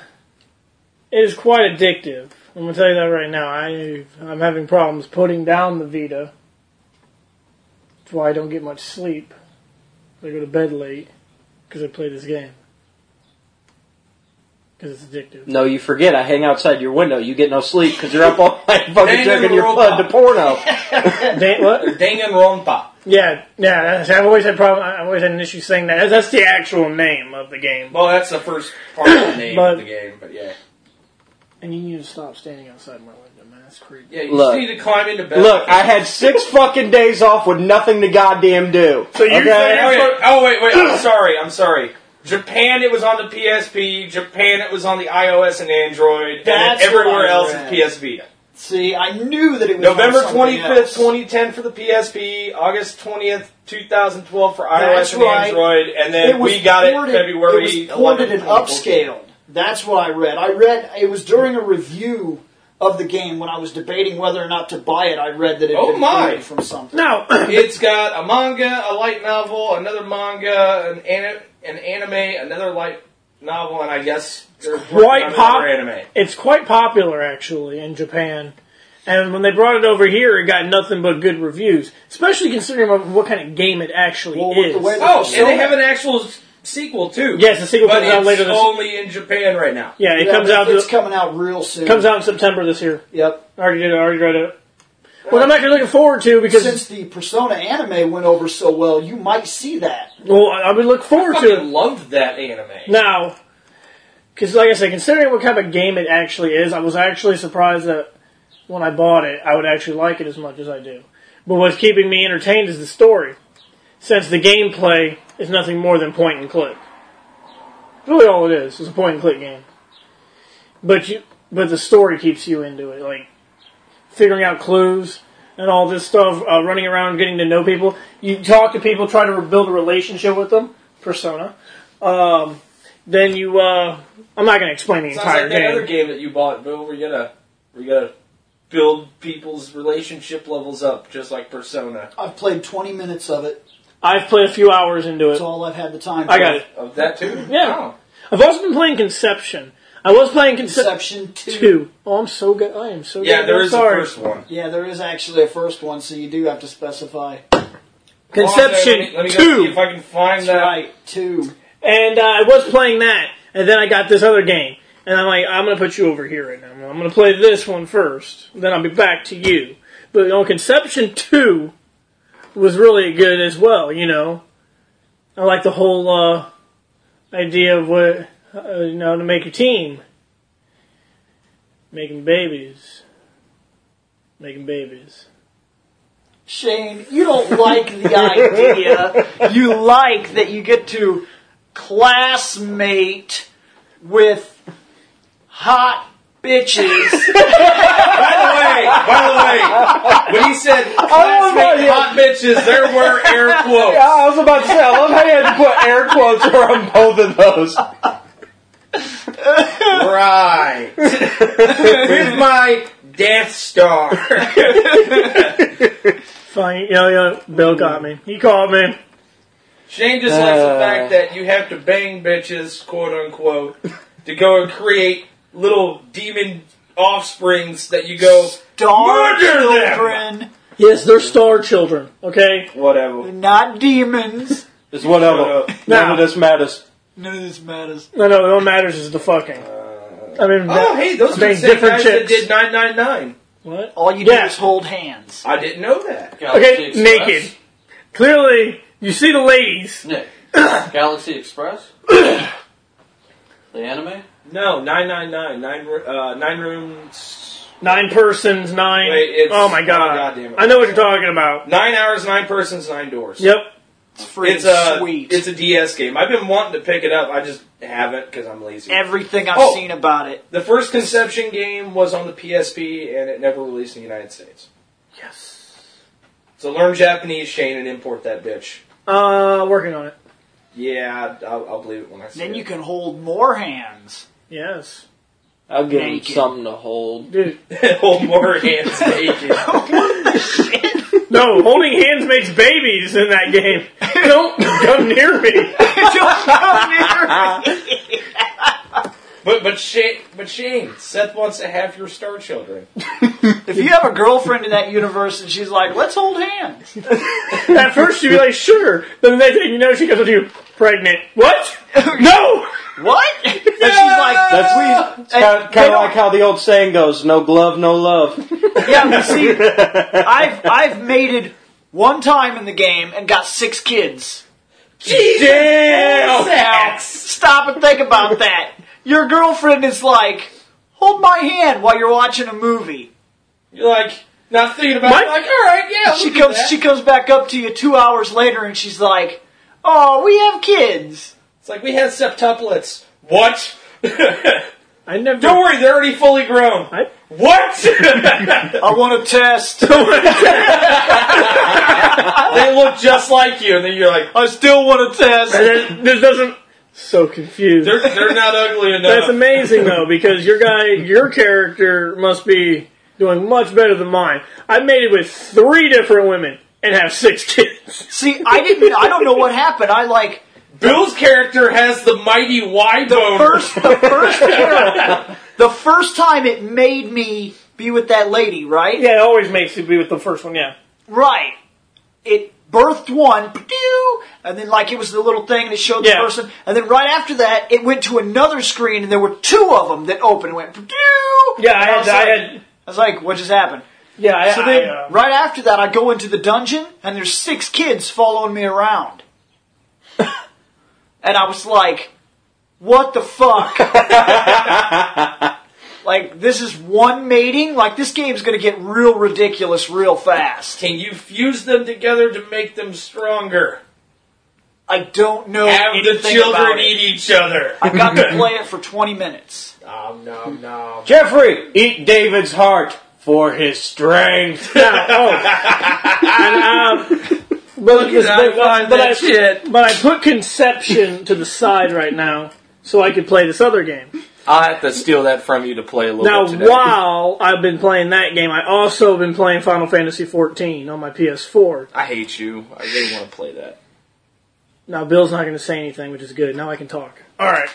quite addictive. I'm gonna tell you that right now. I'm having problems putting down the Vita. That's why I don't get much sleep. I go to bed late because I play this game. Because it's addictive.
No, you forget. I hang outside your window. You get no sleep because you're up all night fucking
Dang
jerking
it,
your
robot.
blood to porno.
What?
Danganronpa.
Yeah. I've always had I've always had an issue saying that. That's the actual name of the game.
Well, that's the first part of the name
But-
of the game, but yeah.
And you need to stop standing outside my window, man. That's creepy.
Yeah, you
Look.
just need to climb into bed.
Look, I had 6 fucking days off with nothing to goddamn do.
So you
okay?
Wait, I'm sorry. Japan, it was on the PSP. Japan, it was on the iOS and Android.
That's
and everywhere
what I
else
read.
is PS Vita.
See, I knew that it was
November
on something
25th,
else.
2010 for the PSP, August 20th, 2012 for iOS
That's
and
right.
Android, and then
It was
we got
ported-
it February
It was ported
11th,
and
2014.
upscaled. That's what I read. I read it was during a review of the game when I was debating whether or not to buy it. I read that it had
Oh
been
my.
ported from something.
No.
It's got a manga, a light novel, another manga, an an anime, another light novel, and I guess they're
Quite
working on another anime.
It's quite popular, actually, in Japan. And when they brought it over here, it got nothing but good reviews. Especially considering what kind of game it actually is.
Oh, and they have an actual sequel, too.
Yes, the sequel
but
comes out later this
it's only in Japan right now.
Yeah, it comes out.
It's coming out real soon.
Comes out in September this year.
Yep.
I already read it. What I'm actually looking forward to, because
since the Persona anime went over so well, you might see that.
Well, I would look forward to it.
I loved that anime.
Now, because like I said, considering what kind of game it actually is, I was actually surprised that when I bought it, I would actually like it as much as I do. But what's keeping me entertained is the story, since the gameplay is nothing more than point and click. Really, all it is a point and click game. But the story keeps you into it, like figuring out clues and all this stuff, running around, getting to know people. You talk to people, try to build a relationship with them. Persona. Then you, I'm not going to explain the
Sounds
entire
like that
game.
other game that you bought, Bill, where you gotta build people's relationship levels up, just like Persona.
I've played 20 minutes of it.
I've played a few hours into it.
That's all I've had the time for.
I got it.
Of that too?
Yeah.
Oh.
I've also been playing Conception. I was playing
Conception
2. Oh, I'm so good. I am so good.
Yeah, there
I'm
is
sorry.
a first one.
Yeah, there is actually a first one, so you do have to specify.
Conception
Let me
2.
go see if I can find
That's
that.
right, 2.
And I was playing that, and then I got this other game. And I'm like, I'm going to put you over here right now. I'm going to play this one first. Then I'll be back to you. But Conception 2 was really good as well, you know. I like the whole idea of what, to make a team. Making babies.
Shane, you don't like the idea. You like that you get to classmate with hot bitches.
By the way, when he said classmate hot bitches, there were air quotes.
Yeah, I was about to say, I love how you had to put air quotes around both of those.
Right. With my Death Star.
Fine, Bill got me. He called me.
Shane just likes the fact that you have to bang bitches, quote unquote, to go and create little demon offsprings that you go
Star
murder them.
children,
Yes, they're star children, okay?
Whatever.
not demons.
It's whatever. None of this matters.
None of this matters.
No, what matters is the fucking. I mean,
Oh, hey, those are the
bang
same
different
guys that
chicks.
did 999.
What?
All you do
Yeah.
is hold hands.
I didn't know that.
Galaxy
Okay,
Express.
naked. Clearly, you see the ladies.
Nick. Galaxy Express? The anime?
No, 999. Nine rooms.
9 persons, 9.
Wait, it's-
oh my
oh,
god.
goddamn it.
I know what you're talking about.
9 hours, 9 persons, 9 doors.
Yep.
It's freaking
It's a
sweet.
It's a DS game. I've been wanting to pick it up. I just haven't because I'm lazy.
Everything I've
Oh.
seen about it.
The first Conception game was on the PSP, and it never released in the United States.
Yes.
So learn Japanese, Shane, and import that bitch.
Working on it.
Yeah, I'll believe it when I see
Then
it.
you can hold more hands.
Yes.
I'll give him
Naked.
something to hold.
Dude.
hold more hands naked.
No, holding hands makes babies in that game. Don't come near me.
Don't come near me.
But Shane, Seth wants to have your star children.
If you have a girlfriend in that universe and she's like, let's hold hands.
At first you'd be like, sure. Then the next thing you know, she goes to you, pregnant. What? No!
What? And she's like,
That's weird. Kind of like how the old saying goes: "No glove, no love."
yeah, but see, I've mated one time in the game and got 6 kids.
Damn!
Now, stop and think about that. Your girlfriend is like, hold my hand while you're watching a movie.
You're like not thinking about
What?
it. Like, all right, yeah.
She comes back up to you 2 hours later and she's like, oh, we have kids.
It's like we had septuplets. What?
I never.
Don't worry, they're already fully grown. What?
I want to test.
They look just like you, and then you're like,
I still want to test.
And then this doesn't. So confused.
they're not ugly enough.
That's amazing though, because your character must be doing much better than mine. I mated with 3 different women and have 6 kids.
See, I don't know what happened.
Bill's character has the mighty Y-bone.
The first time it made me be with that lady, right?
Yeah, it always makes you be with the first one, yeah.
Right. It birthed one, and then like it was the little thing and it showed the person, and then right after that it went to another screen and there were two of them that opened and went.
Yeah,
I was like, what just happened?
Yeah,
so then right after that I go into the dungeon and there's 6 kids following me around, and I was like, what the fuck? Like, this is one mating? Like, this game's gonna get real ridiculous real fast.
Can you fuse them together to make them stronger?
I don't know
Have the
anything
children
about it.
eat each other.
I got to play it for 20 minutes.
No.
Jeffrey, eat David's heart for his strength.
But I put Conception to the side right now so I could play this other game.
I'll have to steal that from you to play a little
Now,
bit today.
while I've been playing that game, I also been playing Final Fantasy XIV on my PS4.
I hate you. I really want to play that.
Now, Bill's not going to say anything, which is good. Now I can talk. All right.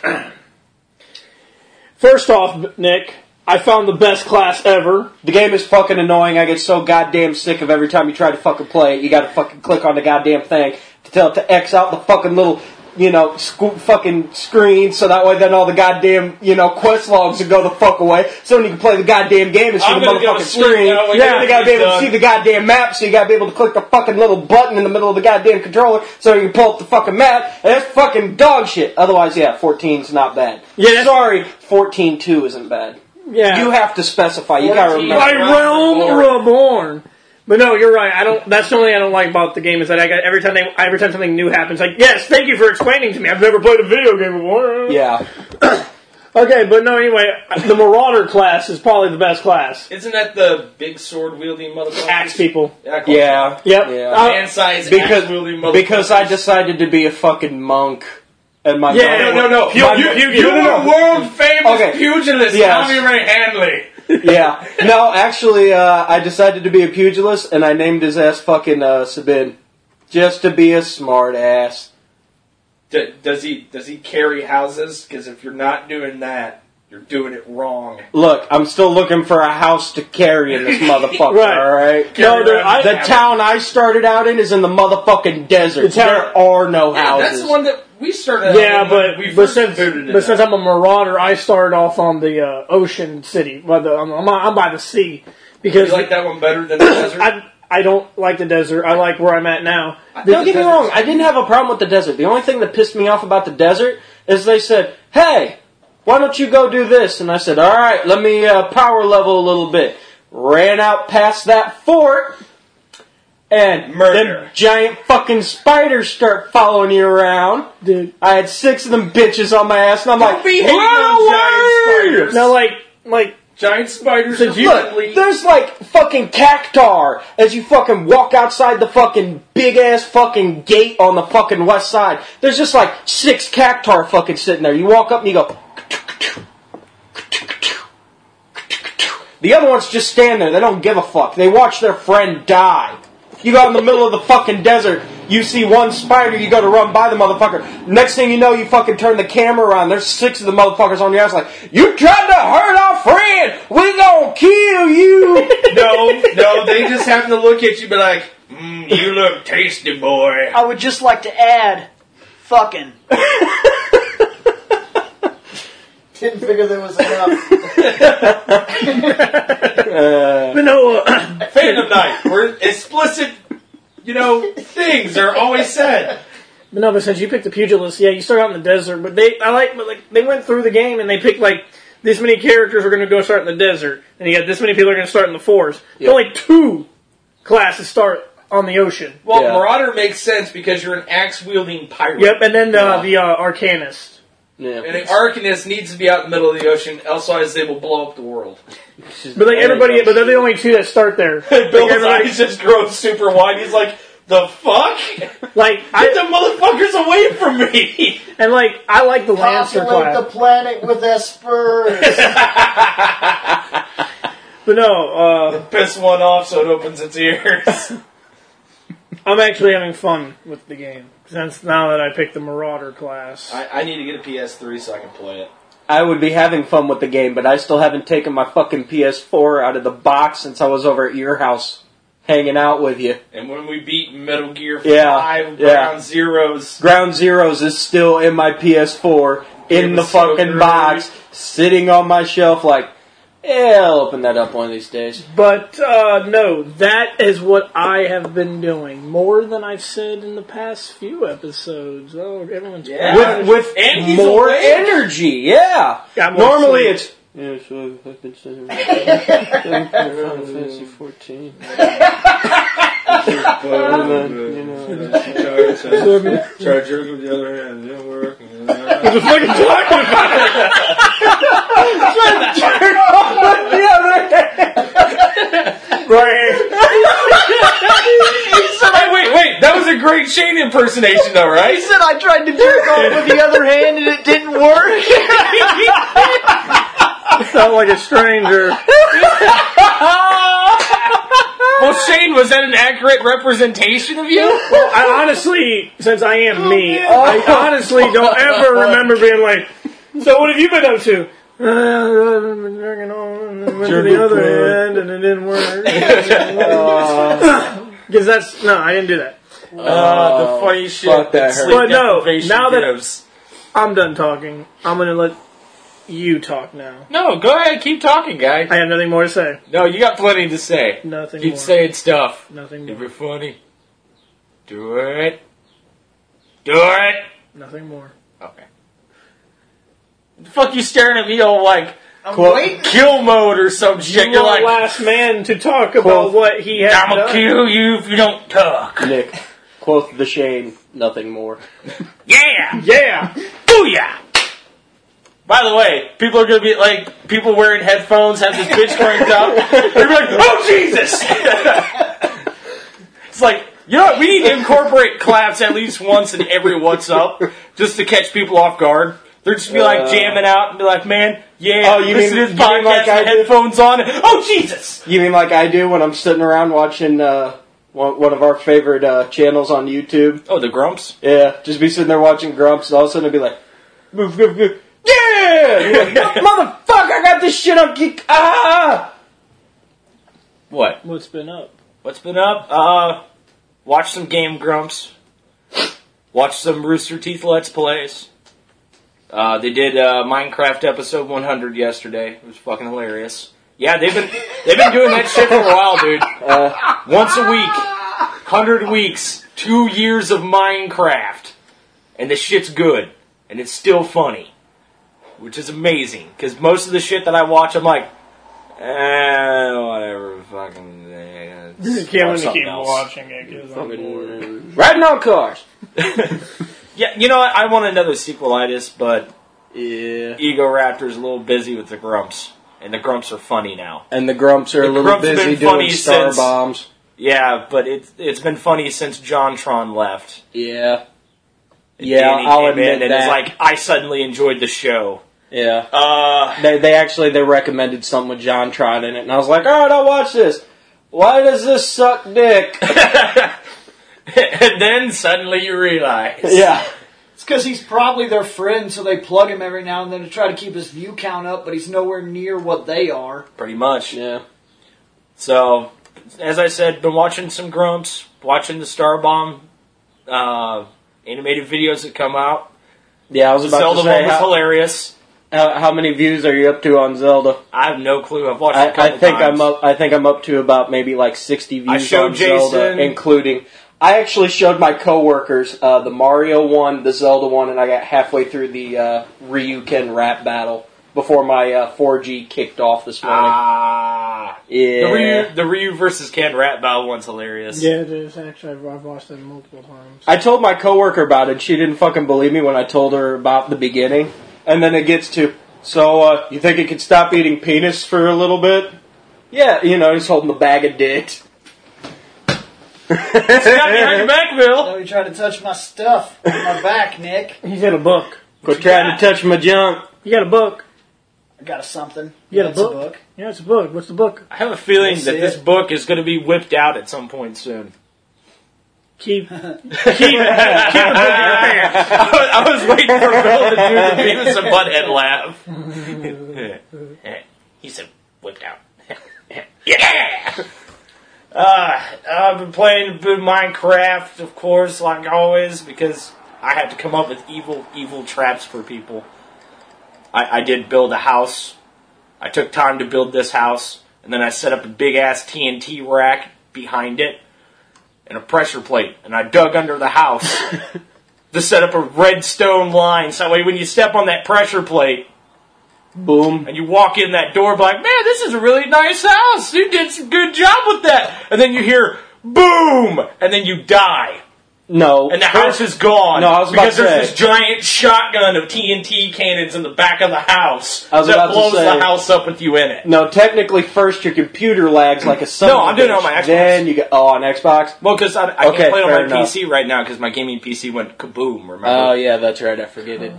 First off, Nick, I found the best class ever.
The game is fucking annoying. I get so goddamn sick of every time you try to fucking play it. You gotta fucking click on the goddamn thing to tell it to X out the fucking little, fucking screen, so that way then all the goddamn, quest logs will go the fuck away. So when you can play the goddamn game and see the motherfucking screen, you gotta be able to see the goddamn map, so you gotta be able to click the fucking little button in the middle of the goddamn controller so you can pull up the fucking map, and that's fucking dog shit. Otherwise, 14's not bad.
Yeah,
sorry, 14.2 isn't bad.
Yeah.
You have to specify. You gotta remember.
My realm reborn. But no, you're right. That's the only thing I don't like about the game is that every time something new happens, like, yes, thank you for explaining to me. I've never played a video game before.
Yeah.
Okay, but no, anyway, the Marauder class is probably the best class.
Isn't that the big sword wielding motherfucker?
Axe people.
Yeah.
Yep.
Man-sized axe wielding motherfucker.
Because I decided to be a fucking monk. And my
No. You were world famous pugilist, Tommy Ray Hanley.
Yeah. No, actually, I decided to be a pugilist, and I named his ass fucking Sabin. Just to be a smart ass.
Does he carry houses? Because if you're not doing that, you're doing it wrong.
Look, I'm still looking for a house to carry in this motherfucker,
Right.
alright?
No,
the town I started out in is in the motherfucking desert. There are no houses.
That's the one that we started
Yeah,
out
but since I'm a Marauder, I started off on the ocean city. I'm by the sea. Because
you like that one better than the desert?
I don't like the desert. I like where I'm at now.
Don't get me wrong, I didn't have a problem with the desert. The only thing that pissed me off about the desert is they said, hey, why don't you go do this? And I said, alright, let me power level a little bit. Ran out past that fort, and them giant fucking spiders start following you around.
Dude.
I had 6 of them bitches on my ass, and I'm like,
be hating on giant spiders.
Now, like
giant spiders.
Look, there's like fucking cactar as you fucking walk outside the fucking big ass fucking gate on the fucking west side. There's just like 6 cactar fucking sitting there. You walk up and you go. The other ones just stand there. They don't give a fuck. They watch their friend die. You go out in the middle of the fucking desert, you see one spider, you go to run by the motherfucker. Next thing you know, you fucking turn the camera on. There's 6 of the motherfuckers on your ass like, you tried to hurt our friend! We gonna kill you!
No, they just happen to look at you and be like, you look tasty, boy.
I would just like to add, fucking. Didn't figure there was enough.
But no,
Phantom Knight, where explicit, things are always said.
but since you picked the pugilist, you start out in the desert. But they went through the game and they picked like this many characters are going to go start in the desert, and you got this many people are going to start in the forest.
Yep.
Only 2 classes start on the ocean.
Well, Marauder makes sense because you're an axe-wielding pirate.
Yep, and then the Arcanist.
Yeah.
And an Arcanist needs to be out in the middle of the ocean, otherwise they will blow up the world.
But everybody, but they're the only 2 that start there.
Bill's eyes just grow super wide. He's like, the fuck? Get the motherfuckers away from me!
And I like the Lancer
Populate
class.
the planet with espers.
But no,
Piss one off so it opens its ears.
I'm actually having fun with the game since now that I picked the Marauder class.
I need to get a PS3 so I can play it.
I would be having fun with the game, but I still haven't taken my fucking PS4 out of the box since I was over at your house hanging out with you.
And when we beat Metal Gear 5,
Yeah.
Ground Zeroes.
Ground Zeroes is still in my PS4, in
It
the
was so
fucking
great.
box, sitting on my shelf like, yeah, I'll open that up one of these days.
But no, that is what I have been doing more than I've said in the past few episodes. Oh, everyone's
Yeah.
With
And he's
more
awake.
energy, yeah.
Got more
Normally
sleep.
it's... Yeah, so I've been saying Final Fantasy 14.
Try jerking with the other hand. It didn't work.
What the fuck are you talking about?
Wait. That was a great Shane impersonation, though,
He
right?
said I tried to jerk off with the other hand and it didn't work.
Sound like a stranger.
Well, Shane, was that an accurate representation of you?
I honestly, since I am me, I honestly don't ever remember being like, so what have you been up to? I've been jerking on, went to the other end, and it didn't work. Because I didn't do that.
The funny shit.
fuck that hurt.
sleep
But no,
deprivation
now that-
gives.
I'm done talking. I'm going to let you talk now.
No, go ahead, keep talking, guy.
I have nothing more to say.
No, you got plenty to say.
Nothing
Keep
more.
saying stuff.
Nothing
If
more.
you're funny, do it. Do it.
Nothing more.
Okay. The fuck you staring at me all like
I'm
Quote-
waiting.
kill mode or some shit?
You're
You're
the
like,
last man to talk about
Quote,
what he has
I'm gonna
done.
kill you if you don't talk.
Nick, quote the Shane, nothing more.
Yeah!
Yeah.
Booyah! By the way, people are gonna be like, people wearing headphones have this bitch cranked up. They're gonna be like, oh Jesus! It's like, you know what, we need to incorporate claps at least once in every What's Up, just to catch people off guard. They're just be like jamming out and be like, man, yeah,
Oh, you
listen
mean-
to this
you mean
podcast
like I
with
do?
headphones on. Oh Jesus!
You mean like I do when I'm sitting around watching one of our favorite channels on YouTube?
Oh, the Grumps?
Yeah, just be sitting there watching Grumps, and all of a sudden I'd be like, "Move, move, move. Yeah! And you're like, motherfucker, I got this shit on geek. Ah!
What?
What's been up?
What's been up? Watch some Game Grumps. Watch some Rooster Teeth Let's Plays. They did Minecraft episode 100 yesterday. It was fucking hilarious. Yeah, they've been doing that shit for a while, dude. Once a week, 100 weeks, 2 years of Minecraft, and the shit's good, and it's still funny, which is amazing. Because most of the shit that I watch, I'm like, whatever, fucking.
You can't
watch
really
something
keep
else.
watching it because I'm bored.
Riding on cars.
Yeah, you know what? I want another sequelitis, but
Yeah.
Ego Raptor's a little busy with the Grumps. And the Grumps are funny now.
And the Grumps are a
The
little
Grumps have
busy
been funny
doing star
since-
bombs.
Yeah, but it's been funny since JonTron left.
Yeah.
And
Yeah,
Danny
I'll
came
admit
in and
that.
it's like, I suddenly enjoyed the show.
Yeah.
Uh,
They recommended something with JonTron in it, and I was like, alright, I'll watch this. Why does this suck dick?
and then suddenly you realize.
Yeah.
It's because he's probably their friend, so they plug him every now and then to try to keep his view count up, but he's nowhere near what they are.
Pretty much.
Yeah.
So, as I said, been watching some Grumps, watching the Starbomb animated videos that come out.
Yeah, I was about
Zelda
to say,
one was hilarious.
how many views are you up to on Zelda?
I have no clue. I've watched it a couple
I think
times.
I think I'm up to about maybe like 60 views
I showed
on Zelda,
Jason-
including. I actually showed my coworkers the Mario one, the Zelda one, and I got halfway through the Ryuken rap battle before my 4G kicked off this morning. Yeah.
The Ryu versus Ken rap battle one's hilarious.
Yeah, it is. Actually, I've watched it multiple times.
I told my coworker about it. She didn't fucking believe me when I told her about the beginning. And then it gets to, so, you think it could stop eating penis for a little bit? Yeah, you know, he's holding the bag of dicks.
Got behind your back, Bill.
No, he tried to touch my stuff on my back, Nick.
He's got a book.
Quit trying to touch my junk.
You got a book.
I got a something.
You got
It's
a book? Yeah, it's a book. What's the book?
I have a feeling
We'll
that
see
this
it.
book is going to be whipped out at some point soon.
Keep the book in your pants.
I was waiting for Bill to do the Beavis and Butthead laugh. He said, whipped out. Yeah! I've been playing a bit of Minecraft, of course, like always, because I had to come up with evil traps for people. I did build a house. I took time to build this house, and then I set up a big-ass TNT rack behind it, and a pressure plate, and I dug under the house to set up a redstone line, so that way when you step on that pressure plate,
Boom.
and you walk in that door, like, man, this is a really nice house. You did a good job with that. And then you hear, boom, and then you die.
No.
And the house is gone.
No, I was about
because
to say.
there's this giant shotgun of TNT cannons in the back of the house
I was
that
about to
blows
say.
the house up with you in it.
No, technically, first your computer lags like a son
No,
of a
I'm doing it
bitch.
on my Xbox.
Then you go, on Xbox?
Well, because I
Okay,
can't play it on
fair
my
enough.
PC right now because my gaming PC went kaboom, remember?
Oh, yeah, that's right. I forget it.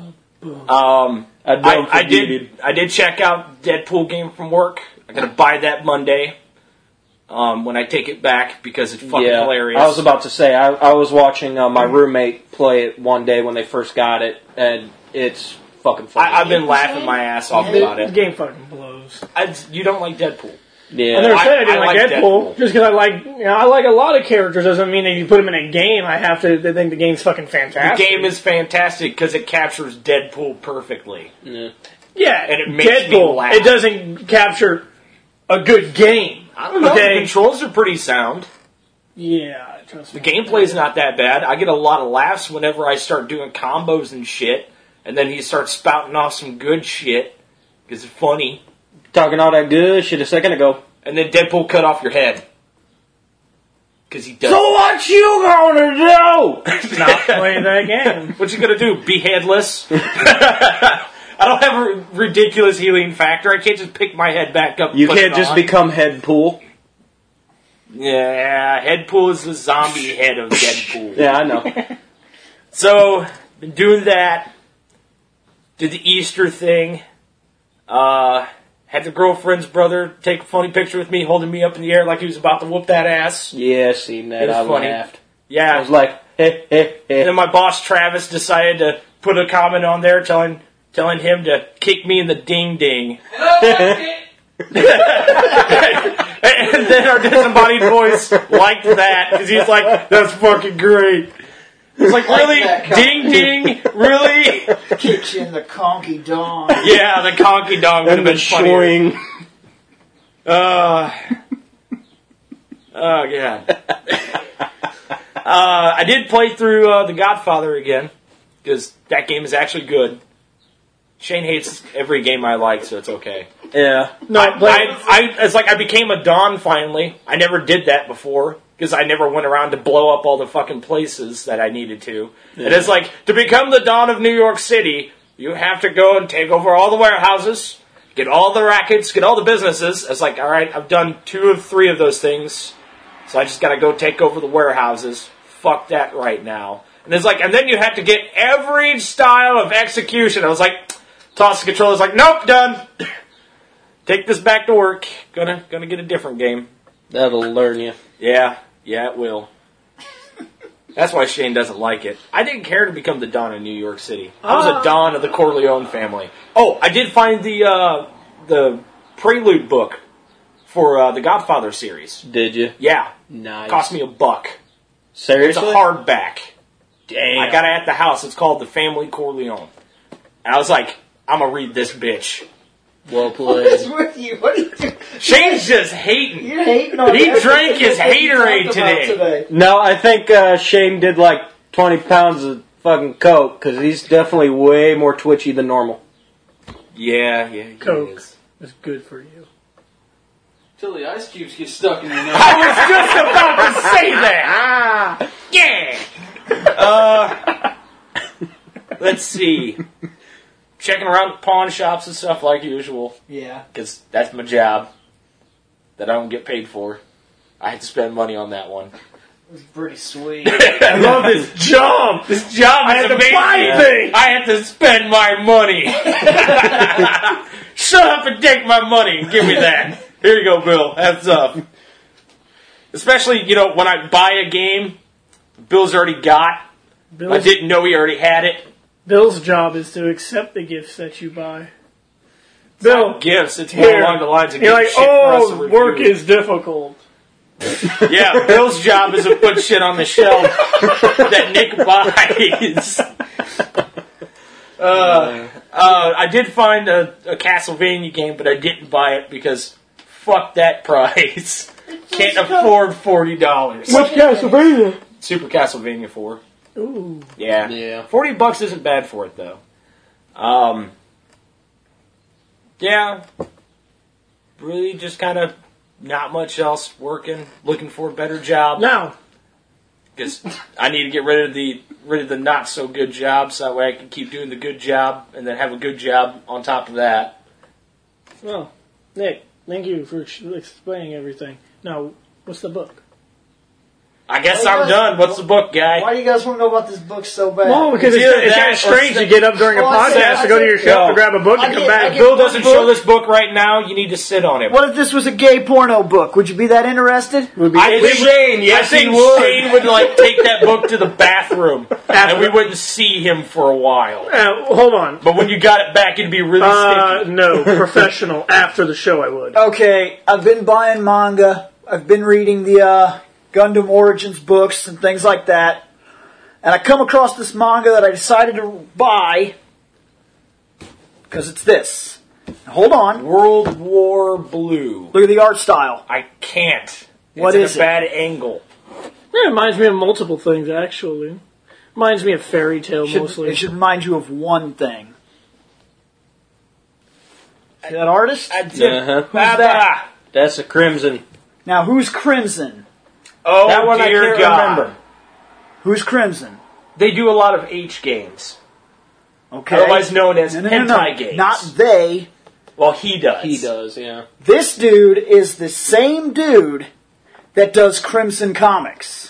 I did check out Deadpool game from work. I'm going to buy that Monday when I take it back because it's fucking hilarious.
I was about to say, I was watching my roommate play it one day when they first got it, and it's fucking funny.
I've been laughing my ass off about
The
it.
game fucking blows.
You don't like Deadpool.
yeah.
I never said I didn't
I
like
like
Deadpool.
Deadpool.
Just because I like a lot of characters doesn't mean that you put them in a game. I have to think the game's fucking
The
fantastic.
game is fantastic because it captures Deadpool perfectly.
Yeah.
yeah,
and it makes me
Deadpool.
laugh.
It doesn't capture a good game.
I don't know.
Okay.
The controls are pretty sound.
Yeah, trust
The
me.
gameplay's not that bad. I get a lot of laughs whenever I start doing combos and shit, and then he starts spouting off some good shit because it's funny.
Talking all that good shit a second ago.
And then Deadpool cut off your head because he does.
So what you gonna do?
Not play that game.
What you gonna do? Be headless? I don't have a ridiculous healing factor. I can't just pick my head back up. And
You
put
can't
it
just
on.
become Headpool.
Yeah, Headpool is the zombie head of Deadpool.
Yeah, I know.
So, been doing that. Did the Easter thing. Had the girlfriend's brother take a funny picture with me, holding me up in the air like he was about to whoop that ass.
Yeah, seen that.
It was
I
funny.
laughed.
Yeah.
I was like, heh, heh,
And
heh.
then my boss Travis decided to put a comment on there telling him to kick me in the ding ding. And then our disembodied voice liked that because he's like, "That's fucking great." It's like, really, ding ding, really?
Kicks you in the conky dong.
Yeah, the conky dong would have
And the
been funnier.
showing.
Oh god. I did play through The Godfather again because that game is actually good. Shane hates every game I like, so it's okay.
Yeah.
No,
It's like I became a Don finally. I never did that before because I never went around to blow up all the fucking places that I needed to. And it's like, to become the Don of New York City, you have to go and take over all the warehouses, get all the rackets, get all the businesses. It's like, all right, I've done 2 of 3 of those things, so I just got to go take over the warehouses. Fuck that right now. And it's like, and then you have to get every style of execution. I was like, toss the controller. It's like, nope, done. Take this back to work. Gonna get a different game.
That'll learn you.
Yeah, it will. That's why Shane doesn't like it. I didn't care to become the Don of New York City. I was a Don of the Corleone family. Oh, I did find the Prelude book for the Godfather series.
Did you?
Yeah,
Nice.
cost me $1. It's a
Seriously?
hardback.
Damn.
I got it at the house. It's called The Family Corleone. And I was like, I'm gonna read this bitch.
Well
What is
played.
with you? What are you doing?
Shane's just hating.
You're hating on
He
everything
drank his
that you
haterade
talked about
today.
No, I think Shane did like 20 pounds of fucking coke because he's definitely way more twitchy than normal.
Yeah, he
Coke.
is.
It's good for you.
Till the ice cubes get stuck in your nose.
I was just about to say that. Yeah. Let's see. Checking around pawn shops and stuff like usual,
Yeah.
because that's my job that I don't get paid for. I had to spend money on that one.
It was pretty sweet.
I love this job. This job is amazing. I have to spend my money. Shut up and take my money and give me that. Here you go, Bill. That's up. Especially, when I buy a game Bill's already got. I
Bill's,
didn't know he already had it.
Bill's job is to accept the gifts that you buy. Bill,
Gifts. It's more
here.
along the lines of
You're
getting
like,
shit for us to review.
work is difficult.
Yeah, Bill's job is to put shit on the shelf that Nick buys. I did find a Castlevania game, but I didn't buy it because fuck that price. Can't afford $40.
Which Castlevania?
Super Castlevania 4.
Ooh.
Yeah.
Yeah.
$40 isn't bad for it though. Yeah. Really just kind of not much else working, looking for a better job.
Now,
Because I need to get rid of the not so good job, so that way I can keep doing the good job and then have a good job on top of that.
well, Nick, thank you for explaining everything. Now, what's the book?
I guess
Well,
I'm done. What's the book, guy?
Why do you guys want to know about this book so bad?
No, because
It's
it's
either
kind
that
of strange
or
to get up during a
Well, I
podcast
said-
to go to your shelf
no.
to grab a book
I
and come
get-
back.
I get-
Bill doesn't
book?
show this book right now. You need to sit on it.
What if this was a gay porno book? Would you be that interested?
I think
Shane, yes,
I think
he would.
Shane would like take that book to the bathroom, and we wouldn't see him for a while.
Hold on.
But when you got it back, it'd be really sticky.
No, professional. After the show, I would.
Okay, I've been buying manga. I've been reading the Gundam Origins books and things like that. And I come across this manga that I decided to buy because it's this. Now, hold on.
World War Blue.
Look at the art style.
I can't.
What
It's
is
at a
it?
bad angle.
Yeah, it reminds me of multiple things, actually. Reminds me of Fairy Tale, mostly.
It should remind you of one thing. See that artist?
Uh-huh.
Who's that?
That's a Crimson.
Now, who's Crimson?
Oh,
That one I
dear
can't
God.
remember.
Who's Crimson?
They do a lot of H games,
Okay.
otherwise known as
No.
hentai games.
Not they.
Well, he does.
He does, yeah.
This dude is the same dude that does Crimson Comics.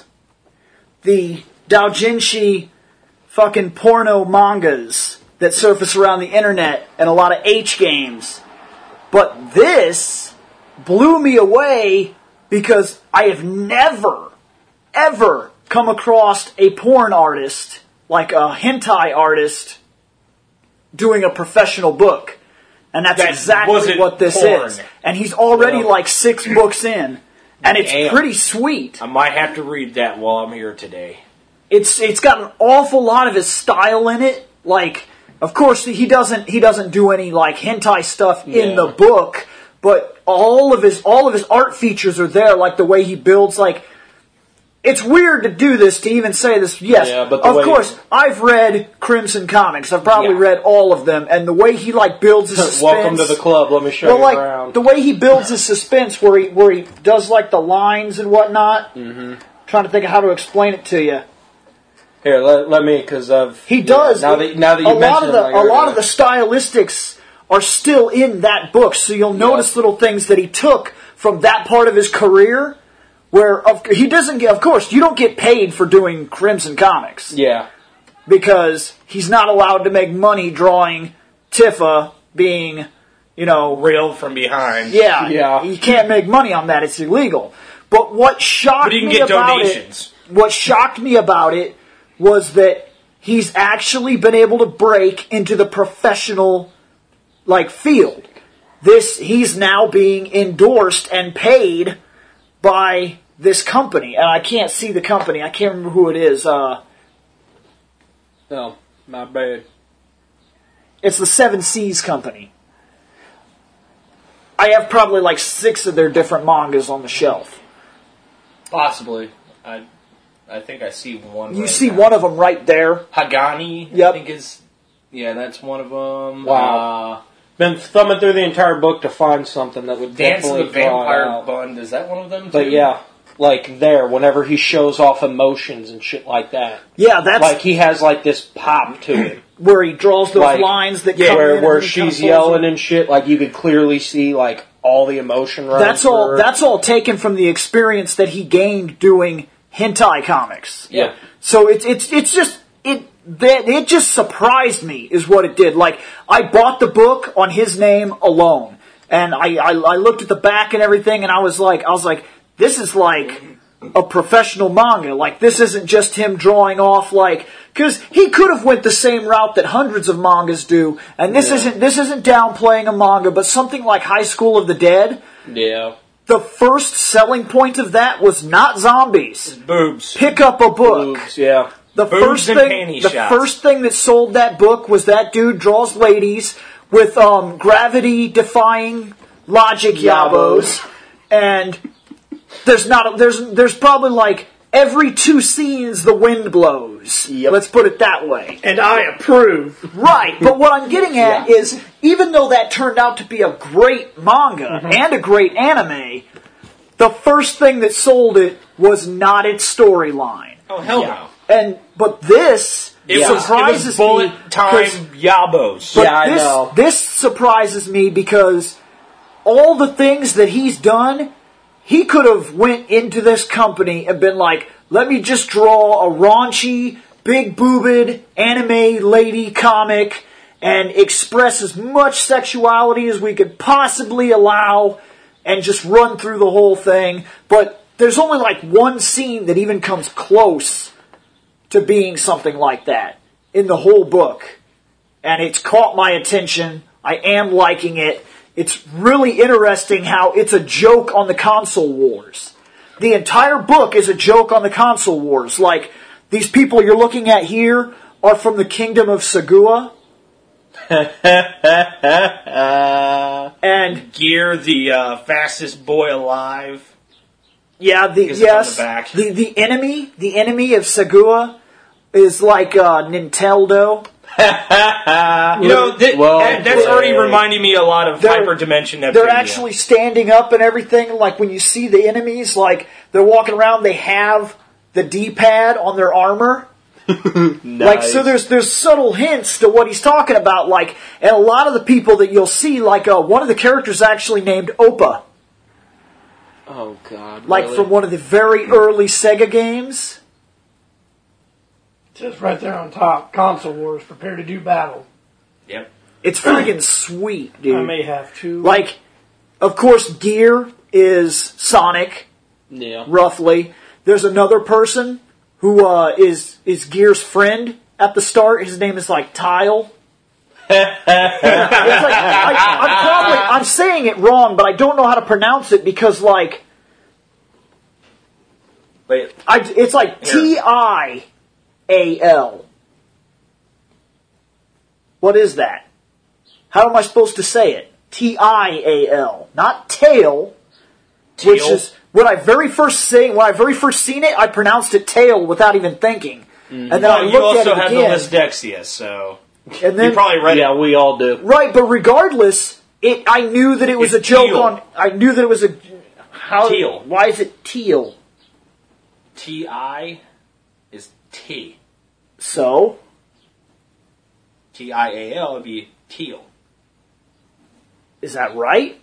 The doujinshi fucking porno mangas that surface around the internet and a lot of H games. But this blew me away because I have never, ever come across a porn artist, like a hentai artist, doing a professional book. And that's
That
exactly
wasn't
what this
porn.
is. And he's already
Well.
like 6 books in. And it's
Damn.
pretty sweet.
I might have to read that while I'm here today.
It's got an awful lot of his style in it. Like, of course, he doesn't do any like hentai stuff in
Yeah.
the book, but all of his art features are there. Like the way he builds, like it's weird to do this, to even say this. Yes,
Yeah, but the
of
way-
course, I've read Crimson Comics. I've probably
Yeah.
read all of them, and the way he like builds his suspense.
Welcome to the club. Let me show
Well,
you
like
around.
the way he builds his suspense, where he does like the lines and whatnot. Mm-hmm. Trying to think of how to explain it to you.
Here, let me, because I've...
He does.
Now that you
a lot
mention
of
it,
the
like,
a lot of the stylistics are still in that book, so you'll notice little things that he took from that part of his career. Where he doesn't get, of course, you don't get paid for doing Crimson Comics
Yeah.
because he's not allowed to make money drawing Tifa being,
Railed from behind.
Yeah.
you can't make money on that; it's illegal. But what shocked
But you can
me
get
about
donations.
what shocked me about it was that he's actually been able to break into the professional field. He's now being endorsed and paid by this company, and I can't see the company. I can't remember who it is.
Oh, my bad.
It's the Seven Seas company. I have probably 6 of their different mangas on the shelf.
Possibly. I think I see one.
You
right
see
now.
one of them right there.
Hagani.
Yep.
I think is. Yeah, that's one of them.
Wow. Been thumbing through the entire book to find something that would
Dance of
definitely
the Vampire
draw it out.
Bund. Is that one of them? Too?
But yeah, whenever he shows off emotions and shit like that.
Yeah, that's
He has this pop to him.
where he draws those lines that come in
where
and then he
she's
kinda pulls
yelling
them.
and shit, you could clearly see all the emotion running
That's
through
all.
her.
That's all taken from the experience that he gained doing hentai comics.
Yeah.
So it just surprised me, is what it did. I bought the book on his name alone, and I looked at the back and everything, and I was like, this is a professional manga. Like, this isn't just him drawing off, like, because he could have went the same route that hundreds of mangas do, and this isn't downplaying a manga, but something like High School of the Dead.
Yeah.
The first selling point of that was not zombies.
Boobs.
Pick up a book.
Boobs, yeah.
The
Boobs
first
and
thing,
panty
the
shots.
first thing that sold that book was that dude draws ladies with gravity-defying logic yabos, and there's probably like every 2 scenes the wind blows.
Yep.
Let's put it that way.
And I approve.
Right, but what I'm getting at is, even though that turned out to be a great manga and a great anime, the first thing that sold it was not its storyline.
Oh, hell no.
But this
It
surprises
was bullet
me
time
'cause-
yabos.
But
Yeah, I know.
this surprises me because all the things that he's done, he could have went into this company and been like, let me just draw a raunchy, big-boobed anime lady comic and express as much sexuality as we could possibly allow and just run through the whole thing. But there's only like one scene that even comes close to being something like that in the whole book. And it's caught my attention. I am liking it. It's really interesting how it's a joke on the console wars. The entire book is a joke on the console wars. Like, these people you're looking at here are from the kingdom of Sagua. And
Gear, the fastest boy alive.
yeah,
Because it's on the back.
the enemy of Sagua is like Nintendo.
You know, that's already reminding me a lot of Hyperdimension Neptunia.
They're actually standing up and everything. Like, when you see the enemies, like, they're walking around, they have the D-pad on their armor. Like, so there's subtle hints to what he's talking about. Like, and a lot of the people that you'll see, like, one of the characters actually named Oppa.
Oh, God.
Like,
really?
from one of the very early Sega games.
It says right there on top, Console Wars, prepare to do battle.
Yep.
It's friggin' sweet, dude.
I may have to.
Like, of course, Gear is Sonic,
Yeah.
roughly. There's another person who is Gear's friend at the start. His name is like Tile. It's like, I'm saying it wrong, but I don't know how to pronounce it because, like,
Wait.
it's like Tial. What is that? How am I supposed to say it? Tial, not tail. Which is when I very first seen it, I pronounced it tail without even thinking, and then I
you
looked at
also
it
have
again.
the Lysdexia, so
And then,
you probably read
Yeah,
it.
we all do.
right, but regardless, I knew that it was
It's
a joke
teal.
on. I knew that it was a. How,
Teal.
Why is it teal?
T-I is T.
So
T-I-A-L would be teal.
is that right?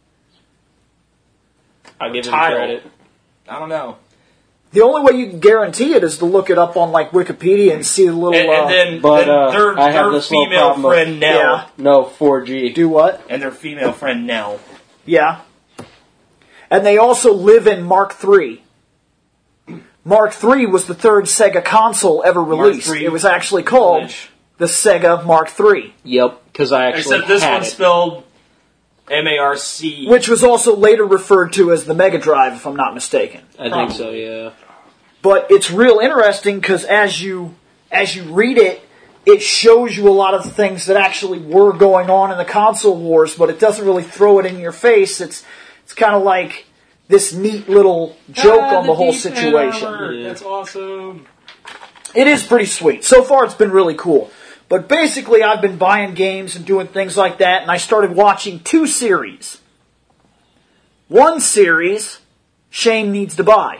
I'll give him
Tile.
credit.
I don't know.
The only way you can guarantee it is to look it up on like Wikipedia and see the little.
And then,
But,
then their,
I have
their
this little
female
problem of-
friend Nell.
Yeah.
No, 4G.
do what?
And their female friend Nell.
Yeah. And they also live in Mark III. Mark III was the third Sega console ever released.
III
It was actually called
Village.
the Sega Mark III,
Yep, because I actually
Except this
had
one's
it.
spelled M-A-R-C.
which was also later referred to as the Mega Drive, if I'm not mistaken.
I think so, yeah.
But it's real interesting because as you read it, it shows you a lot of the things that actually were going on in the console wars, but it doesn't really throw it in your face. It's kind of like this neat little joke on the whole situation.
Yeah.
That's awesome.
It is pretty sweet. So far, it's been really cool. But basically, I've been buying games and doing things like that, and I started watching 2 series. One series, Shane needs to buy.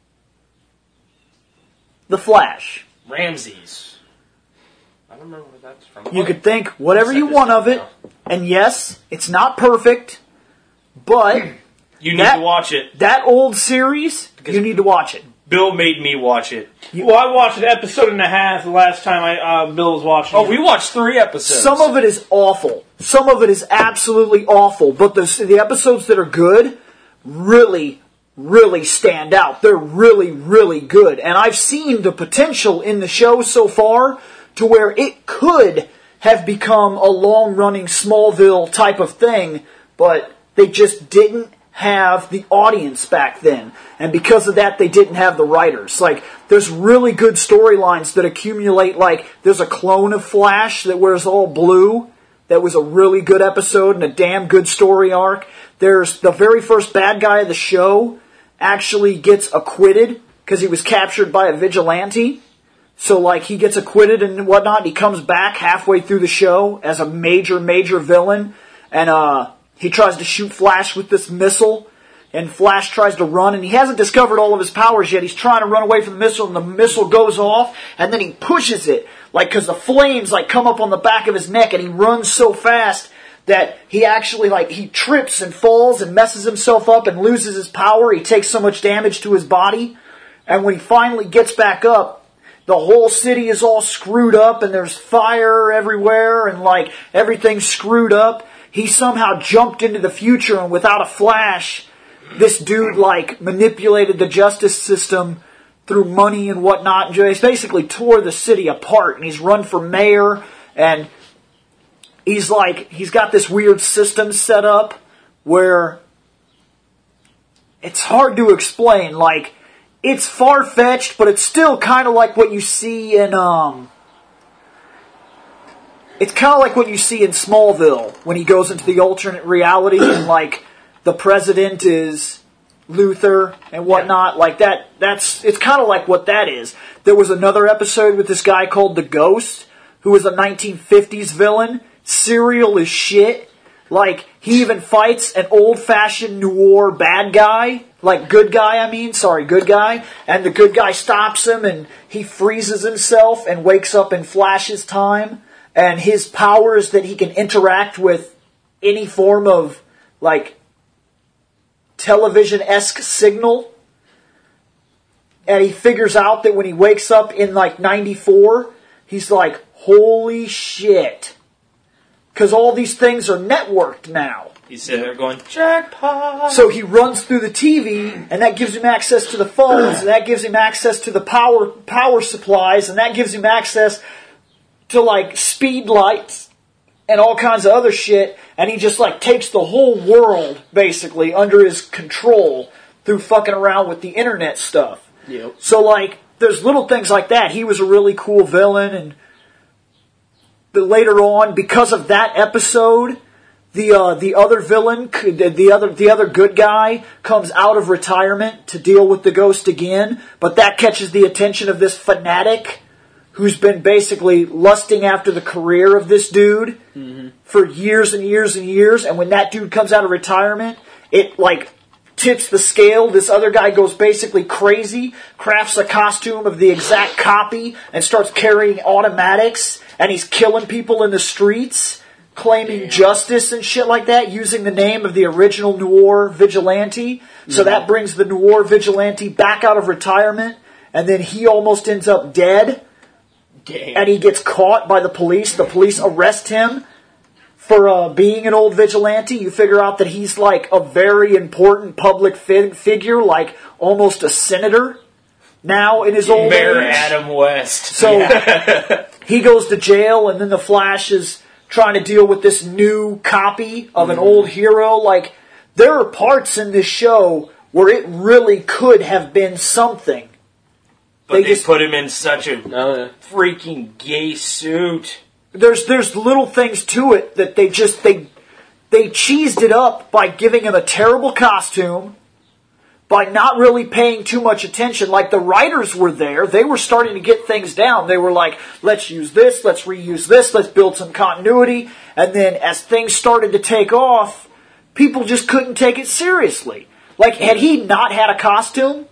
The Flash.
Ramses. I don't remember where that's from.
You could think whatever you want of it, and yes, it's not perfect, but
You need to watch it.
that old series, you need to watch it.
Bill made me watch it.
Well, I watched an episode and a half the last time Bill was watching.
Oh, we watched 3 episodes.
Some of it is awful. Some of it is absolutely awful. But the episodes that are good really really stand out. They're really, really good. And I've seen the potential in the show so far to where it could have become a long-running Smallville type of thing, but they just didn't have the audience back then. And because of that, they didn't have the writers. Like, there's really good storylines that accumulate. Like, there's a clone of Flash that wears all blue. That was a really good episode and a damn good story arc. There's the very first bad guy of the show actually gets acquitted because he was captured by a vigilante. So, like, he gets acquitted and whatnot. He comes back halfway through the show as a major, major villain. And, he tries to shoot Flash with this missile. And Flash tries to run. And he hasn't discovered all of his powers yet. He's trying to run away from the missile. And the missile goes off. And then he pushes it. Like, because the flames, like, come up on the back of his neck. And he runs so fast that he actually, like, he trips and falls and messes himself up and loses his power. He takes so much damage to his body. And when he finally gets back up, the whole city is all screwed up and there's fire everywhere and, like, everything's screwed up. He somehow jumped into the future and without a Flash, this dude, like, manipulated the justice system through money and whatnot. And just basically tore the city apart. And he's run for mayor and he's got this weird system set up where it's hard to explain. Like, it's far-fetched, but it's still kind of like what you see in, it's kind of like what you see in Smallville when he goes into the alternate reality and, like, the president is Luthor and whatnot. Yeah. Like, it's kind of like what that is. There was another episode with this guy called The Ghost, who was a 1950s villain. Serial as shit. Like, he even fights an old-fashioned noir bad guy. Like, good guy. And the good guy stops him, and he freezes himself and wakes up in Flash's time. And his power is that he can interact with any form of, like, television-esque signal. And he figures out that when he wakes up in, like, 94, he's like, holy shit. Because all these things are networked now.
He's sitting there going, jackpot!
So he runs through the TV, and that gives him access to the phones, and that gives him access to the power supplies, and that gives him access to, like, speed lights and all kinds of other shit. And he just, like, takes the whole world, basically, under his control through fucking around with the internet stuff.
Yep.
So, like, there's little things like that. He was a really cool villain, and later on, because of that episode, the other villain, the other good guy, comes out of retirement to deal with the Ghost again. But that catches the attention of this fanatic who's been basically lusting after the career of this dude for years and years and years. And when that dude comes out of retirement, it, like, tips the scale. This other guy goes basically crazy, crafts a costume of the exact copy, and starts carrying automatics. And he's killing people in the streets, claiming justice and shit like that, using the name of the original noir vigilante. So that brings the noir vigilante back out of retirement, and then he almost ends up dead.
Damn.
And he gets caught by the police. The police arrest him for being an old vigilante. You figure out that he's, like, a very important public figure, like almost a senator now in his old
Mayor
age.
Adam West.
So he goes to jail, and then the Flash is trying to deal with this new copy of an old hero. Like, there are parts in this show where it really could have been something.
But they put him in such a freaking gay suit.
There's little things to it that they cheesed it up by giving him a terrible costume, by not really paying too much attention. Like, the writers were there. They were starting to get things down. They were like, let's use this, let's reuse this, let's build some continuity. And then as things started to take off, people just couldn't take it seriously. Like, had he not had a costume,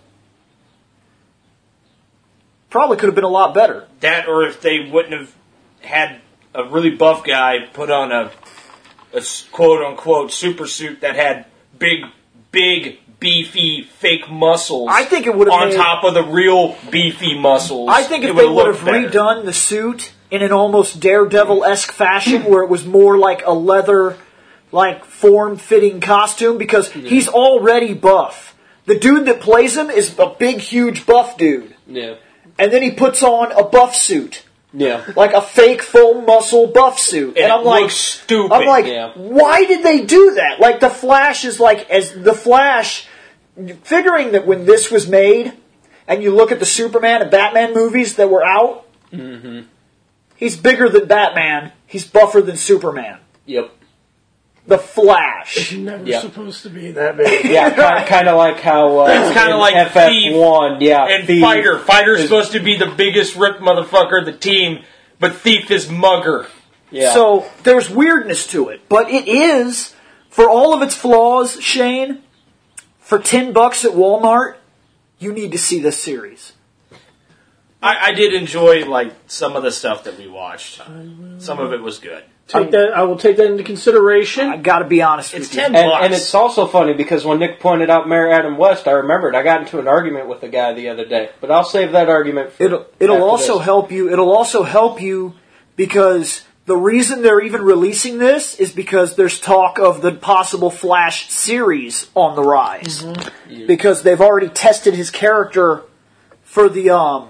probably could have been a lot better.
That, or if they wouldn't have had a really buff guy put on a quote-unquote super suit that had big, beefy, fake muscles.
I think it would have
on top of the real beefy muscles.
I think if they would have redone the suit in an almost Daredevil-esque fashion, where it was more like a leather, like, form-fitting costume, because he's already buff. The dude that plays him is a big, huge buff dude.
Yeah.
And then he puts on a buff suit.
Yeah.
Like a fake full muscle buff suit. And I'm
it
like,
looks stupid.
I'm like,
Yeah.
why did they do that? Like, the Flash is like, as the Flash, figuring that when this was made, and you look at the Superman and Batman movies that were out, he's bigger than Batman, he's buffer than Superman.
Yep.
The Flash.
Never
Yeah.
supposed to be that big.
Yeah, kind of like how
It's kinda
in
like
FF1, yeah,
And
Thief
Fighter's
is-
supposed to be the biggest ripped motherfucker of the team, but Thief is Mugger.
Yeah.
So there's weirdness to it, but it is, for all of its flaws, Shane, for $10 at Walmart, you need to see this series.
I did enjoy like some of the stuff that we watched. Some of it was good.
I will take that into consideration.
I got to be honest
It's
with you.
$10.
And it's also funny because when Nick pointed out Mayor Adam West, I remembered I got into an argument with the guy the other day. But I'll save that argument for
It'll
after
also
this.
help you. It'll also help you because the reason they're even releasing this is because there's talk of the possible Flash series on the rise. Because they've already tested his character for the the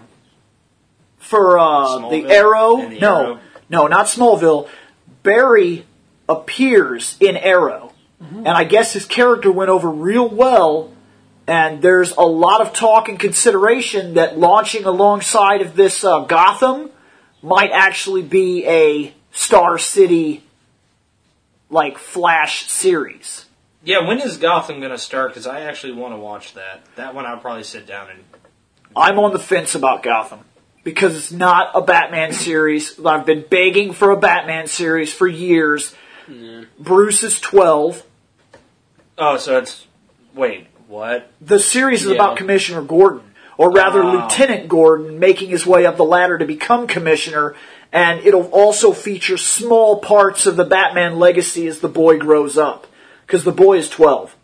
Smallville?
Arrow.
And the
No,
Arrow?
no, not Smallville. Barry appears in Arrow, and I guess his character went over real well. And there's a lot of talk and consideration that launching alongside of this Gotham might actually be a Star City like Flash series.
Yeah, when is Gotham going to start? Because I actually want to watch that. That one I'll probably sit down and...
I'm on the fence about Gotham because it's not a Batman series. I've been begging for a Batman series for years. Bruce is 12.
Oh, so it's... Wait, what?
The series is
Yeah.
about Commissioner Gordon, or rather
Oh.
Lieutenant Gordon, making his way up the ladder to become Commissioner, and it'll also feature small parts of the Batman legacy as the boy grows up, because the boy is 12.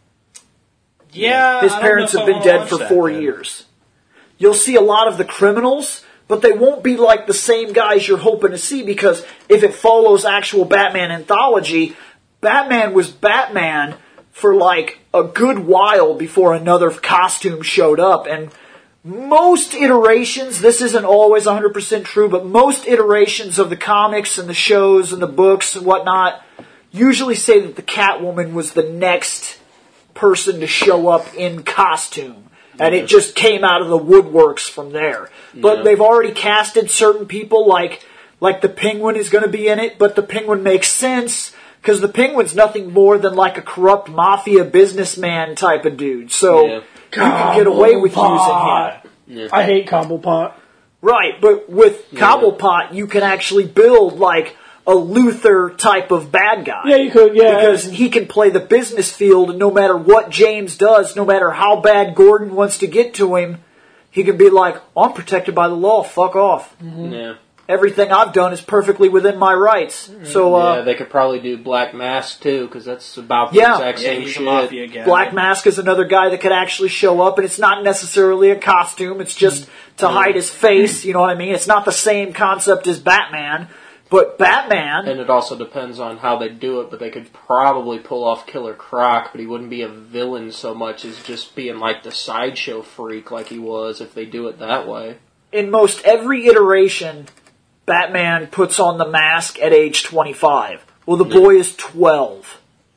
Yeah,
His
I don't
parents
know
have
if I
been
wanna
dead
watch
for
that
4
then.
years. You'll see a lot of the criminals, but they won't be like the same guys you're hoping to see, because if it follows actual Batman anthology, Batman was Batman for like a good while before another costume showed up, and most iterations, this isn't always 100% true, but most iterations of the comics and the shows and the books and whatnot usually say that the Catwoman was the next person to show up in costume. And it just came out of the woodworks from there. But they've already casted certain people, like the Penguin is going to be in it, but the Penguin makes sense because the Penguin's nothing more than like a corrupt mafia businessman type of dude. So
Yeah.
you can get away with using
Cobblepot.
him.
I hate Cobblepot.
Right, but with Cobblepot, you can actually build like a Luther type of bad guy.
Yeah, you could, yeah.
Because he can play the business field, and no matter what James does, no matter how bad Gordon wants to get to him, he can be like, I'm protected by the law, fuck off.
Yeah.
Everything I've done is perfectly within my rights. So,
Yeah, they could probably do Black Mask too, because that's about the
Yeah.
exact
Yeah,
same
he's a
shit.
mafia guy.
Black Mask is another guy that could actually show up, and it's not necessarily a costume, it's just to hide his face, you know what I mean? It's not the same concept as Batman, but Batman...
And it also depends on how they do it, but they could probably pull off Killer Croc, but he wouldn't be a villain so much as just being like the sideshow freak like he was if they do it that way.
In most every iteration, Batman puts on the mask at age 25. Well, the boy is 12.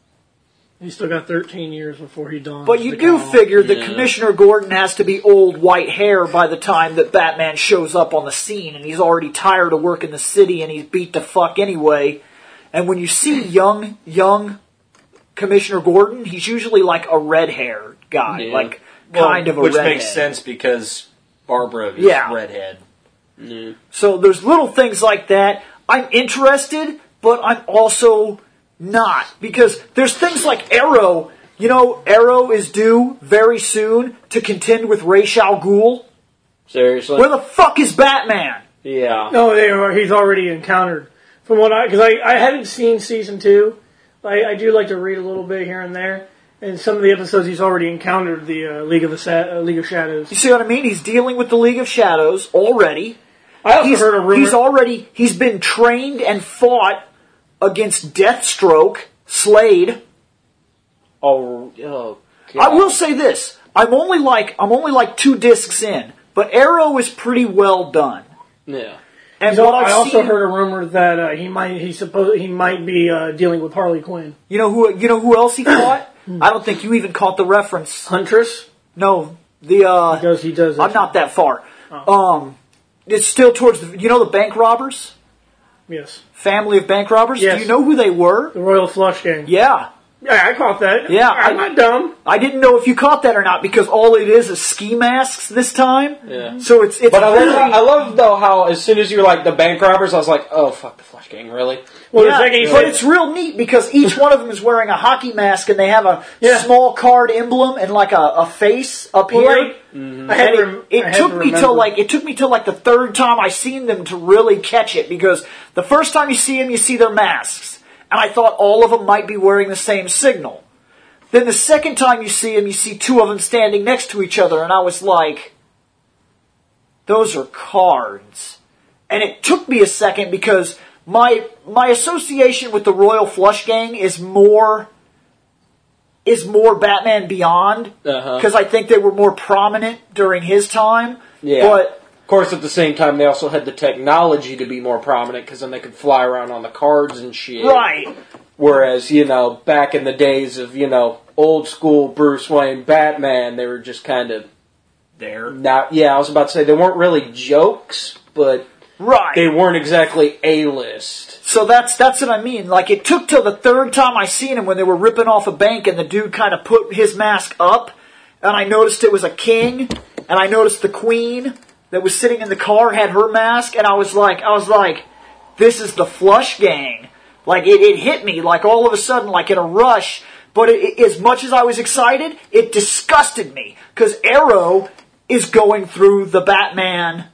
He's still got 13 years before he dons.
But you
the
do
cowl.
figure that
Yeah.
Commissioner Gordon has to be old white hair by the time that Batman shows up on the scene, and he's already tired of working the city and he's beat to fuck anyway. And when you see young Commissioner Gordon, he's usually like a red hair guy,
Yeah.
like
Well,
kind of a
which
redhead.
makes sense because Barbara is
Yeah.
redhead.
Yeah.
So there's little things like that. I'm interested, but I'm also not. Because there's things like Arrow. You know, Arrow is due very soon to contend with Ra's al Ghul.
Seriously?
Where the fuck is Batman?
Yeah.
No, he's already encountered. From what because I hadn't seen season 2. I do like to read a little bit here and there. And some of the episodes he's already encountered the League of Shadows.
You see what I mean? He's dealing with the League of Shadows already.
I also heard a rumor.
He's been trained and fought against Deathstroke, Slade.
Oh, God.
I will say this. I'm only like 2 discs in, but Arrow is pretty well done.
Yeah.
And
So
what
I
I've
also
seen,
heard a rumor that he might be dealing with Harley Quinn.
you know who else he caught? I don't think you even caught the reference.
Huntress?
No, the
He does.
I'm not that far. It's still towards the bank robbers,
Yes.
family of bank robbers.
Yes.
Do you know who they were?
The Royal Flush Gang.
Yeah.
Yeah, I caught that.
Yeah,
I'm not dumb.
I didn't know if you caught that or not because all it is ski masks this time.
Yeah.
So it's
But
really,
I love though how as soon as you're like the bank robbers, I was like, oh fuck the Flush Gang, really?
Well,
yeah,
the second you
but
said-
it's real neat because each one of them is wearing a hockey mask and they have a
Yeah.
small card emblem and like a face up
Well,
here.
like, I had to rem- I
It
had
took
to
me
remember.
till like the third time I seen them to really catch it because the first time you see them, you see their masks, and I thought all of them might be wearing the same signal. Then the second time you see them, you see 2 of them standing next to each other, and I was like, those are cards. And it took me a second because my association with the Royal Flush Gang is more Batman Beyond because I think they were more prominent during his time.
Yeah.
But
Of course, at the same time, they also had the technology to be more prominent because then they could fly around on the cards and shit.
right,
Whereas, back in the days of, old school Bruce Wayne Batman, they were just kind of
There.
not. Yeah, I was about to say they weren't really jokes, but
right.
they weren't exactly A-list.
So that's what I mean. Like, it took till the third time I seen him when they were ripping off a bank and the dude kind of put his mask up, and I noticed it was a king, and I noticed the queen that was sitting in the car had her mask, and I was like, this is the Flush Gang. Like, it hit me, like, all of a sudden, like, in a rush, but as much as I was excited, it disgusted me, because Arrow is going through the Batman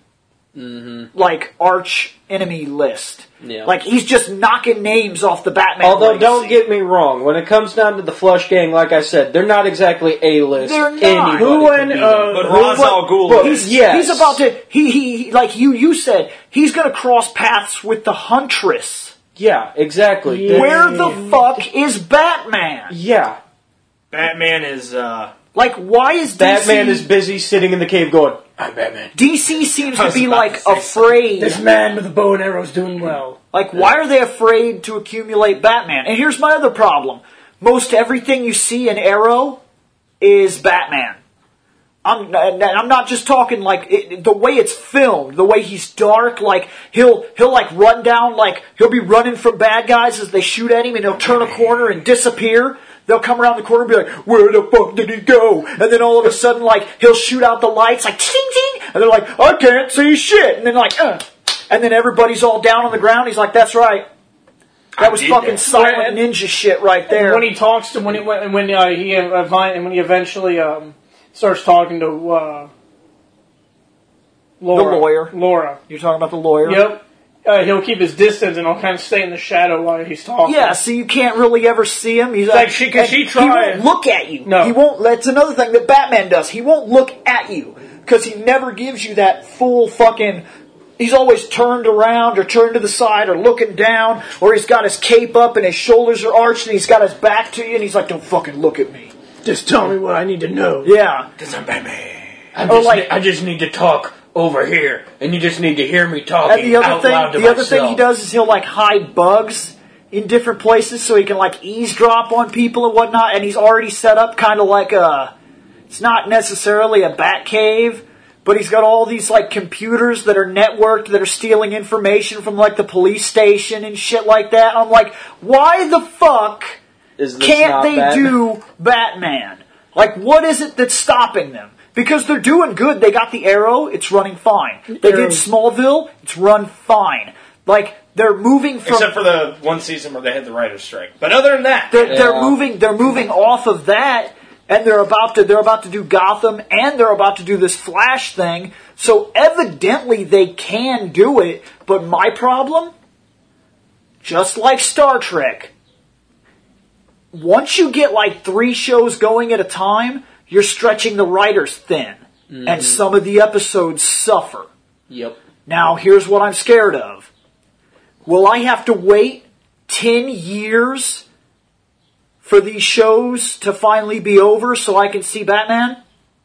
like arch enemy list.
Yeah.
Like he's just knocking names off the Batman.
Although,
legacy.
don't get me wrong, when it comes down to the Flush Gang, like I said, they're not exactly A-list.
They're not.
Anybody
Who
can
and,
be them.
But Ra's al Ghul
Look,
is.
he's about to he like you said he's going to cross paths with the Huntress.
Yeah, exactly.
Yeah.
Where the fuck is Batman?
Yeah.
Batman is,
Like why is DC,
Batman is busy sitting in the cave going, I'm Batman.
DC seems
I
to
was
be
about
like
to say
afraid.
This man with a bow and arrow is doing well.
Like, why are they afraid to accumulate Batman? And here's my other problem. Most everything you see in Arrow is Batman. I'm not just talking like the way it's filmed, the way he's dark. Like he'll like run down, like he'll be running from bad guys as they shoot at him, and he'll turn a corner and disappear. They'll come around the corner and be like, "Where the fuck did he go?" And then all of a sudden, like he'll shoot out the lights, like ting ting, and they're like, "I can't see shit." And then like, and then everybody's all down on the ground. He's like, "That's right. That was
did
fucking
that."
silent ninja shit right there."
When he talks to when he eventually starts talking to Laura.
The lawyer.
Laura.
You're talking about the lawyer.
Yep. He'll keep his distance and he'll kind of stay in the shadow while he's talking.
Yeah, so you can't really ever see him. He's
Like she- 'cause
and
she
He
tried.
won't look at you.
No.
He won't. That's another thing that Batman does. He won't look at you because he never gives you that full fucking. He's always turned around or turned to the side or looking down, or he's got his cape up and his shoulders are arched and he's got his back to you and he's like, "Don't fucking look at me."
Just tell me what I need to know.
Yeah.
because I'm Batman.
I
just need to talk over here, and you just need to hear me talking
And the other thing he does is he'll like hide bugs in different places so he can like eavesdrop on people and whatnot. And he's already set up kind of like it's not necessarily a bat cave, but he's got all these like computers that are networked that are stealing information from like the police station and shit like that. I'm like, why the fuck
Is this
can't
not
they
Batman?
do Batman? Like, what is it that's stopping them? Because they're doing good. They got the Arrow, it's running fine. They did Smallville, it's run fine. Like, they're moving from...
Except for the one season where they had the writer's strike. But other than that,
They're moving off of that, and they're about to do Gotham, and they're about to do this Flash thing. So evidently they can do it, but my problem, just like Star Trek, once you get like 3 shows going at a time, you're stretching the writers thin, and some of the episodes suffer.
Yep.
Now, here's what I'm scared of. Will I have to wait 10 years for these shows to finally be over so I can see Batman?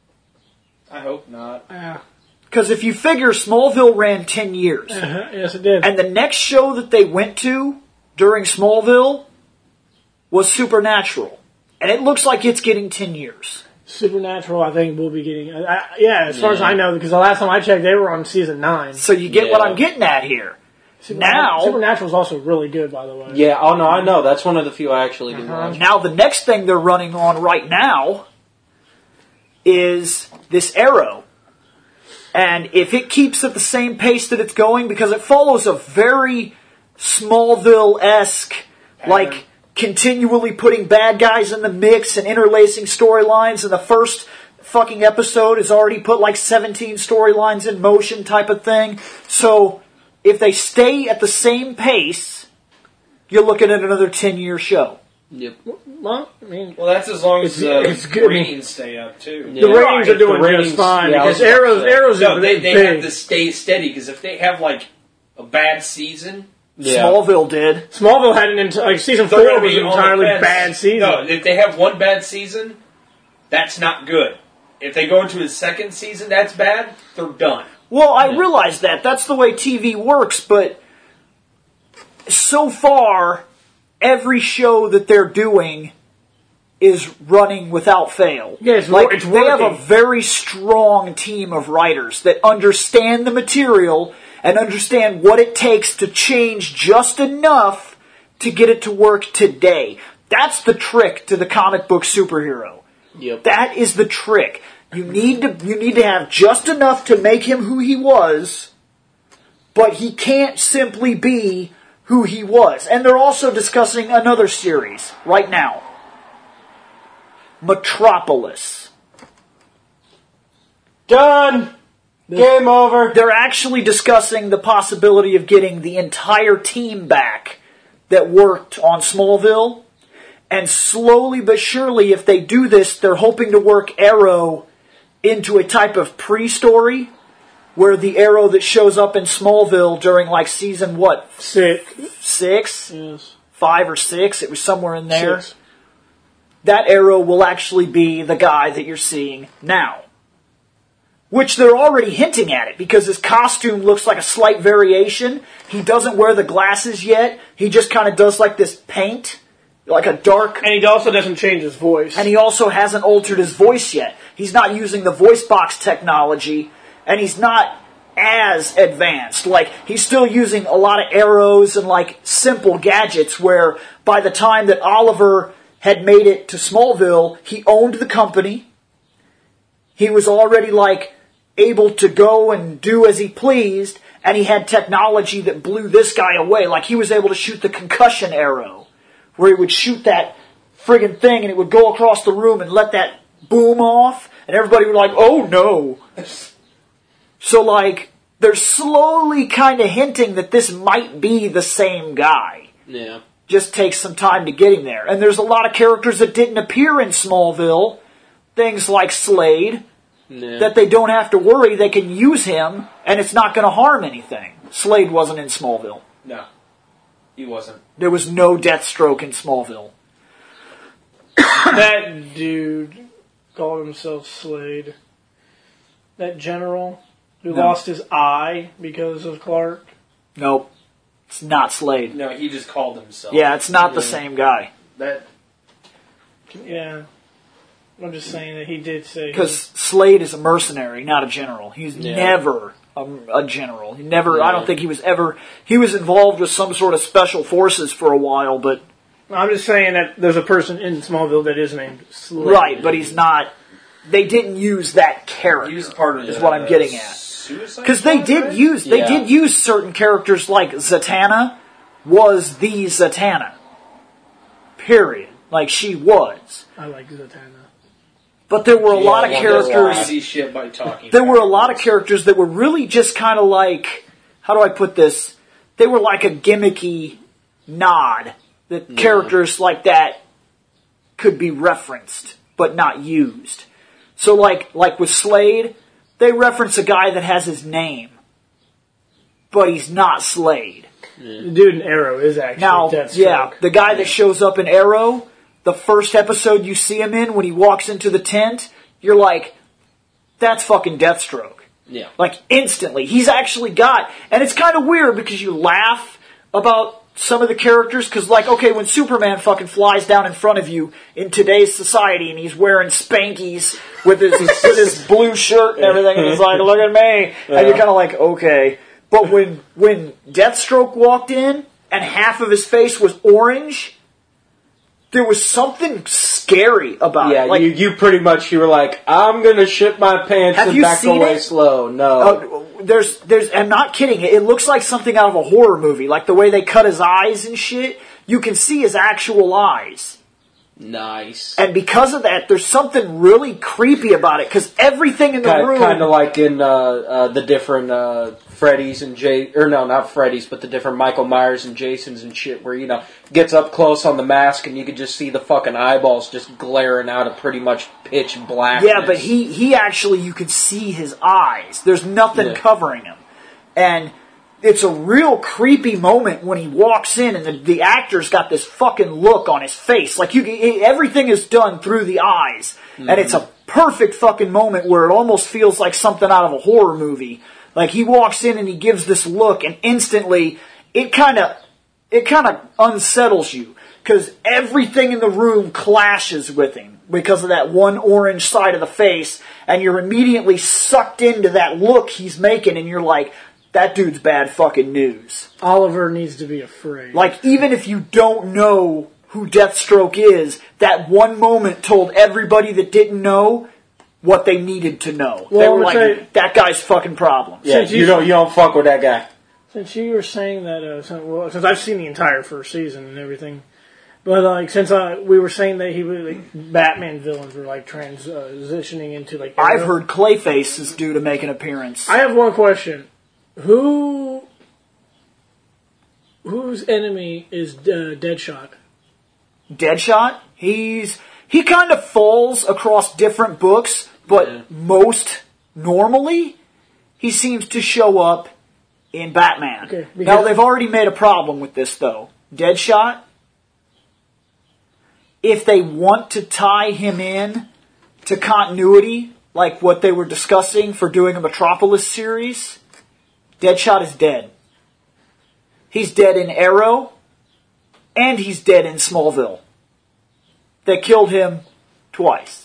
I hope not.
Because if you figure Smallville ran 10 years,
Yes, it did.
and the next show that they went to during Smallville was Supernatural. And it looks like it's getting 10 years.
Supernatural, I think, will be getting... as far as I know, because the last time I checked, they were on season 9.
So you get what I'm getting at here.
Supernatural is also really good, by the way.
Yeah, oh no, I know. That's one of the few I actually do watch.
Now, the next thing they're running on right now is this Arrow. And if it keeps at the same pace that it's going, because it follows a very Smallville-esque, like, continually putting bad guys in the mix and interlacing storylines, and the first fucking episode has already put like 17 storylines in motion type of thing. So, if they stay at the same pace, you're looking at another 10-year show.
Yep.
Well, I mean...
Well, that's as long as
it's
the
good.
ratings stay up, too.
The ratings are doing just fine, because Arrow's
No, they
big.
have to stay steady, because if they have, like, a bad season...
Yeah.
Smallville did.
Smallville had an like season 4
they're gonna
was
be
an
on the
entirely
fence.
bad season.
No, if they have one bad season, that's not good. If they go into a second season that's bad, they're done.
Well, I realize that. That's the way TV works, but so far, every show that they're doing is running without fail.
Yeah, it's
they have a
working.
very strong team of writers that understand the material and understand what it takes to change just enough to get it to work today. That's the trick to the comic book superhero.
Yep.
That is the trick. You need to have just enough to make him who he was, but he can't simply be who he was. And they're also discussing another series right now. Metropolis.
Done! Game over!
They're actually discussing the possibility of getting the entire team back that worked on Smallville. And slowly but surely, if they do this, they're hoping to work Arrow into a type of pre-story where the Arrow that shows up in Smallville during like season, 6?
Yes.
5 or 6? It was somewhere in there.
6.
That Arrow will actually be the guy that you're seeing now. Which they're already hinting at it, because his costume looks like a slight variation. He doesn't wear the glasses yet. He just kind of does like this paint, like a dark...
And he also doesn't change his voice.
And he also hasn't altered his voice yet. He's not using the voice box technology, and he's not as advanced. Like, he's still using a lot of arrows and like simple gadgets, where by the time that Oliver had made it to Smallville, he owned the company. He was already like able to go and do as he pleased, and he had technology that blew this guy away. Like, he was able to shoot the concussion arrow, where he would shoot that friggin' thing and it would go across the room and let that boom off, and everybody would like, oh no. So like, they're slowly kind of hinting that this might be the same guy.
Yeah.
Just takes some time to get him there. And there's a lot of characters that didn't appear in Smallville, things like Slade, that they don't have to worry, they can use him and it's not going to harm anything. Slade wasn't in Smallville.
No, he wasn't.
There was no Deathstroke in Smallville.
That dude called himself Slade. That general who lost his eye because of Clark.
Nope. It's not Slade.
No, he just called himself.
Yeah, it's not the same guy.
That
Yeah. I'm just saying that he did say...
Because Slade is a mercenary, not a general. He's never a general. He never. I don't think he was ever... He was involved with some sort of special forces for a while, but...
I'm just saying that there's a person in Smallville that is named Slade.
Right, but he's not... They didn't use that character.
he was part of
is what I'm getting at.
Suicide
Because they
Squad,
did
right?
use did use certain characters, like Zatanna was the Zatanna. Period. Like, she was.
I like Zatanna.
But there were a lot of characters...
Crazy shit by talking.
There were a lot of characters that were really just kind of like... How do I put this? They were like a gimmicky nod. That characters like that could be referenced, but not used. So like with Slade, they reference a guy that has his name, but he's not Slade.
The dude in Arrow is actually
Now,
Deathstroke.
the guy that shows up in Arrow, the first episode you see him in, when he walks into the tent, you're like, that's fucking Deathstroke.
Yeah.
Like, instantly. He's actually got... And it's kind of weird because you laugh about some of the characters, because, like, okay, when Superman fucking flies down in front of you in today's society and he's wearing Spankies with his blue shirt and everything, and he's like, look at me, and you're kind of like, okay. But when Deathstroke walked in and half of his face was orange, there was something scary about it. Like,
you pretty much, you were like, I'm gonna shit my pants
Have
and
you
back
seen
away
it?
slow. No.
there's, I'm not kidding. It looks like something out of a horror movie. Like the way they cut his eyes and shit. You can see his actual eyes.
Nice.
And because of that, there's something really creepy about it. Because everything in the room...
Kind of like in the different Freddy's and or no, not Freddy's, but the different Michael Myers and Jasons and shit, where, you know, gets up close on the mask and you can just see the fucking eyeballs just glaring out of pretty much pitch blackness.
Yeah, but he actually, you could see his eyes. There's nothing covering him. And it's a real creepy moment when he walks in and the actor's got this fucking look on his face. Like, everything is done through the eyes. Mm-hmm. And it's a perfect fucking moment where it almost feels like something out of a horror movie. Like, he walks in and he gives this look, and instantly, it kind of unsettles you. Because everything in the room clashes with him because of that one orange side of the face, and you're immediately sucked into that look he's making, and you're like, that dude's bad fucking news.
Oliver needs to be afraid.
Like, even if you don't know who Deathstroke is, that one moment told everybody that didn't know what they needed to know.
Well,
they were like, that guy's fucking problem.
Yeah, you don't fuck with that guy.
Since you were saying that, since I've seen the entire first season and everything, but like since we were saying that he was like, Batman villains were like transitioning into like.
I've heard Clayface is due to make an appearance.
I have one question: whose enemy is Deadshot?
Deadshot? He kind of falls across different books, but most normally he seems to show up in Batman.
Okay,
now, they've already made a problem with this, though. Deadshot, if they want to tie him in to continuity, like what they were discussing for doing a Metropolis series, Deadshot is dead. He's dead in Arrow, and he's dead in Smallville. They killed him twice.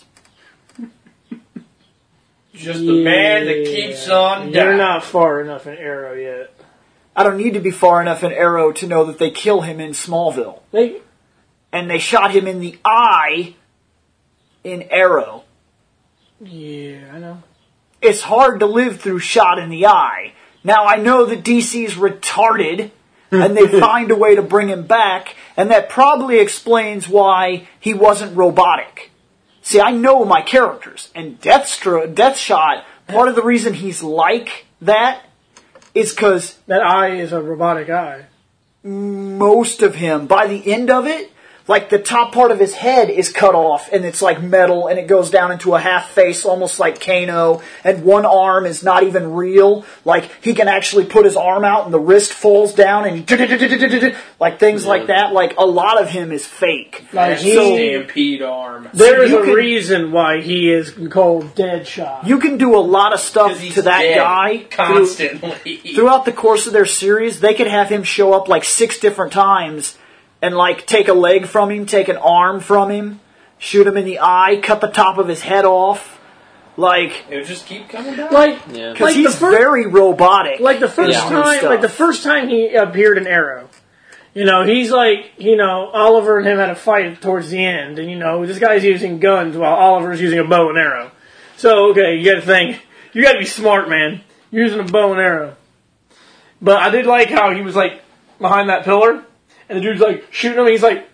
Just the man that keeps on
They're
dying.
not far enough in Arrow yet.
I don't need to be far enough in Arrow to know that they kill him in Smallville. And they shot him in the eye in Arrow.
Yeah, I know.
It's hard to live through shot in the eye. Now, I know that DC's retarded, and they find a way to bring him back, and that probably explains why he wasn't robotic. See, I know my characters, and Deathshot, part of the reason he's like that is because...
That eye is a robotic eye.
Most of him, by the end of it, like the top part of his head is cut off and it's like metal and it goes down into a half face almost like Kano, and one arm is not even real. Like he can actually put his arm out and the wrist falls down and like things like that. Like a lot of him is fake.
Like
Stampede arm.
There is a reason why he is called Deadshot.
You can do a lot of stuff to that guy
constantly.
Throughout the course of their series. They could have him show up like 6 different times and like take a leg from him, take an arm from him, shoot him in the eye, cut the top of his head off. Like
it would just keep coming back.
Because he's very robotic.
Like the first time he appeared in Arrow. You know, he's like, you know, Oliver and him had a fight towards the end, and you know, this guy's using guns while Oliver's using a bow and arrow. So okay, you gotta think, you gotta be smart, man. You're using a bow and arrow. But I did like how he was like behind that pillar. And the dude's like shooting him, and he's like,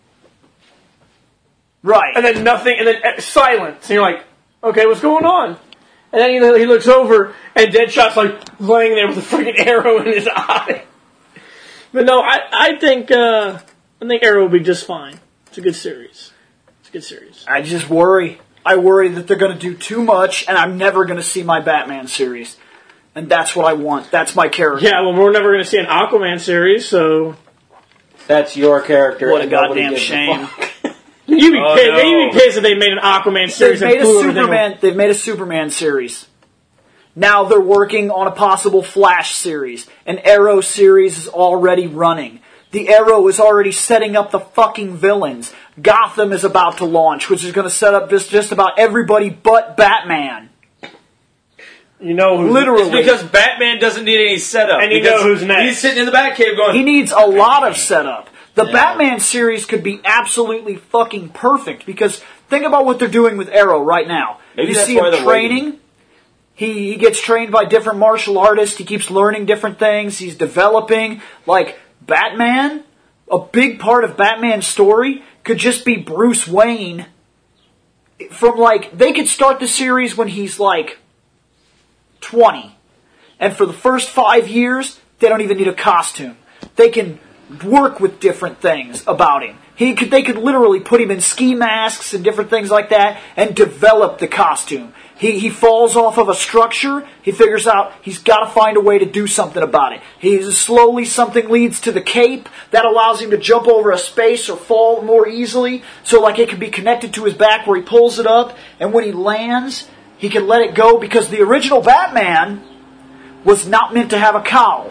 right.
And then nothing, and then silence. And you're like, okay, what's going on? And then he looks over, and Deadshot's like laying there with a freaking arrow in his eye. But no, I think Arrow will be just fine. It's a good series.
I just worry. I worry that they're going to do too much, and I'm never going to see my Batman series. And that's what I want. That's my character.
Yeah, well, we're never going to see an Aquaman series, so...
That's your character.
What a goddamn shame.
You'd be pissed. They'd be pissed if they made an Aquaman series.
They've made a Superman series. Now they're working on a possible Flash series. An Arrow series is already running. The Arrow is already setting up the fucking villains. Gotham is about to launch, which is going to set up just about everybody but Batman.
You know who's
Literally.
It's because Batman doesn't need any setup.
And you know who's next.
He's sitting in the Batcave going...
He needs a lot of setup. The Batman series could be absolutely fucking perfect, because think about what they're doing with Arrow right now.
Maybe
you
that's
see
why
him
they're
training. He gets trained by different martial artists. He keeps learning different things. He's developing. Like, Batman, a big part of Batman's story could just be Bruce Wayne. From, like, they could start the series when he's, like, 20. And for the first 5 years, they don't even need a costume. They can work with different things about him. They could literally put him in ski masks and different things like that and develop the costume. He falls off of a structure. He figures out he's got to find a way to do something about it. Slowly something leads to the cape that allows him to jump over a space or fall more easily. So like it can be connected to his back where he pulls it up. And when he lands, he can let it go, because the original Batman was not meant to have a cowl.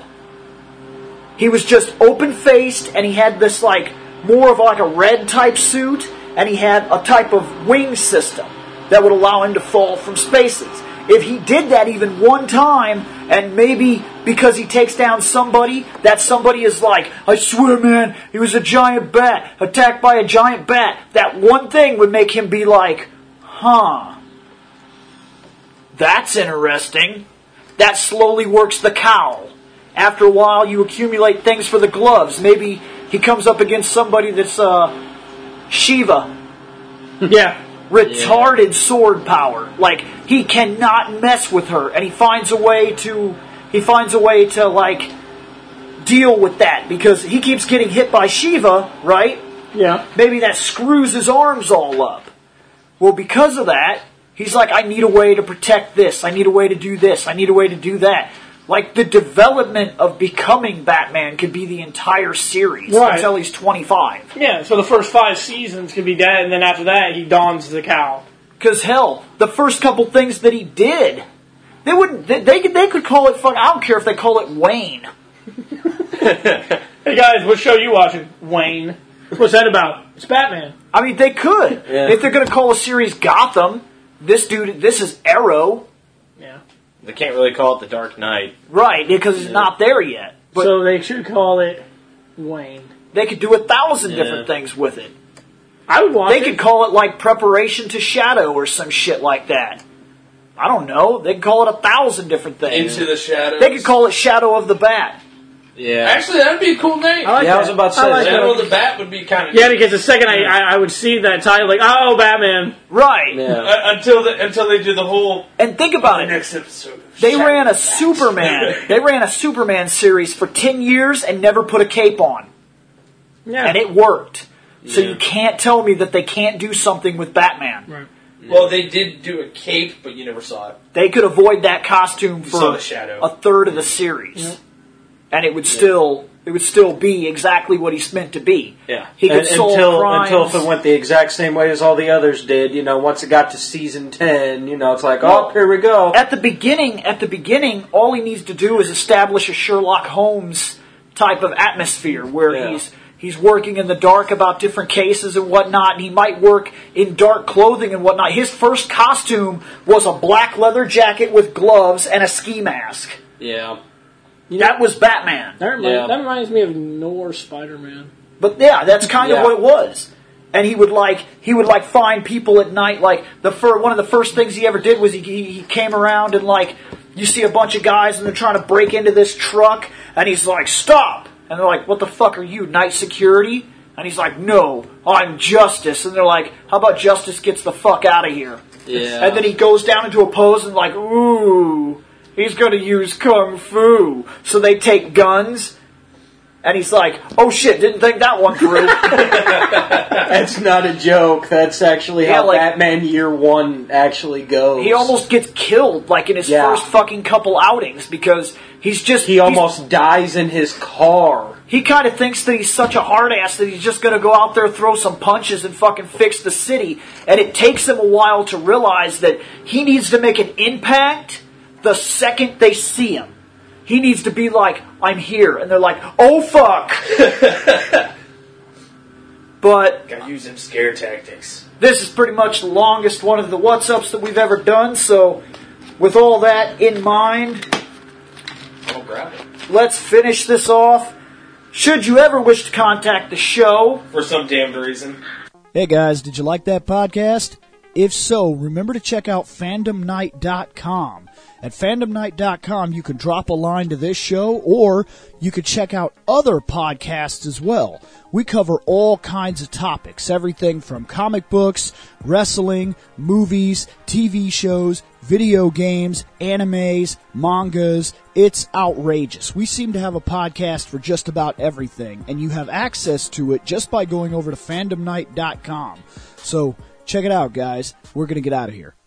He was just open-faced, and he had this like more of like a red type suit, and he had a type of wing system that would allow him to fall from spaces. If he did that even one time, and maybe because he takes down somebody, that somebody is like, I swear man, he was a giant bat, attacked by a giant bat, that one thing would make him be like, huh, that's interesting. That slowly works the cowl. After a while, you accumulate things for the gloves. Maybe he comes up against somebody that's Shiva.
Yeah.
Retarded sword power. Like, he cannot mess with her, and he finds a way to like deal with that, because he keeps getting hit by Shiva, right?
Yeah.
Maybe that screws his arms all up. Well, because of that, he's like, I need a way to protect this. I need a way to do this. I need a way to do that. Like, the development of becoming Batman could be the entire series until he's 25.
Yeah, so the first 5 seasons could be that, and then after that, he dons the cowl.
Because, hell, the first couple things that he did, they could call it, I don't care if they call it Wayne.
Hey guys, what show you watching? Wayne. What's that about? It's Batman.
I mean, they could.
Yeah.
If they're going to call a series Gotham, this is Arrow.
Yeah.
They can't really call it The Dark Knight.
Right, because it's not there yet. But
So they should call it Wayne.
they could do 1,000 different things with it.
I would watch
They
it.
could call it like Preparation to Shadow or some shit like that. I don't know. They could call it 1,000 different things.
Into the Shadows.
They could call it Shadow of the Bat.
Yeah. Actually, that'd be a cool name.
I like
Yeah, I
that.
was about to say
like
that.
Shadow
that.
of the Bat would be kind of
Yeah, because the second I would see that title, like, oh, Batman.
Right.
Yeah.
until they do the whole
And think about it.
next episode.
They ran a Superman series for 10 years and never put a cape on.
Yeah.
And it worked. So you can't tell me that they can't do something with Batman.
Right.
Well, they did do a cape, but you never saw it.
They could avoid that costume
saw
for
the shadow.
a third of the series. And it would still be exactly what he's meant to be.
Yeah.
He could solve crimes.
Until if it went the exact same way as all the others did, once it got to season 10, it's like,
Well,
here we go.
At the beginning, all he needs to do is establish a Sherlock Holmes type of atmosphere where he's working in the dark about different cases and whatnot, and he might work in dark clothing and whatnot. His first costume was a black leather jacket with gloves and a ski mask.
Yeah.
That was Batman.
That reminds me of Norse Spider-Man.
But yeah, that's kind of what it was. And he would find people at night. Like one of the first things he ever did was he came around and like you see a bunch of guys and they're trying to break into this truck, and he's like, stop! And they're like, what the fuck are you, night security? And he's like, no, I'm Justice. And they're like, how about Justice gets the fuck out of here?
Yeah.
And then he goes down into a pose and like, ooh, he's going to use Kung Fu. So they take guns, and he's like, oh shit, didn't think that one through.
That's not a joke. That's actually how Batman Year One actually goes.
He almost gets killed, like in his first fucking couple outings, because he
almost dies in his car.
he kind of thinks that he's such a hard ass that he's just going to go out there, throw some punches, and fucking fix the city. And it takes him a while to realize that he needs to make an impact the second they see him. He needs to be like, I'm here. And they're like, oh fuck. But
Gotta use them scare tactics.
this is pretty much the longest one of the What's Ups that we've ever done. So with all that in mind,
I'll grab it.
let's finish this off. Should you ever wish to contact the show,
For some damned reason.
Hey guys, did you like that podcast? If so, remember to check out fandomnight.com. At fandomnight.com, you can drop a line to this show, or you could check out other podcasts as well. We cover all kinds of topics, everything from comic books, wrestling, movies, TV shows, video games, animes, mangas. It's outrageous. We seem to have a podcast for just about everything, and you have access to it just by going over to fandomnight.com. So check it out, guys. We're going to get out of here.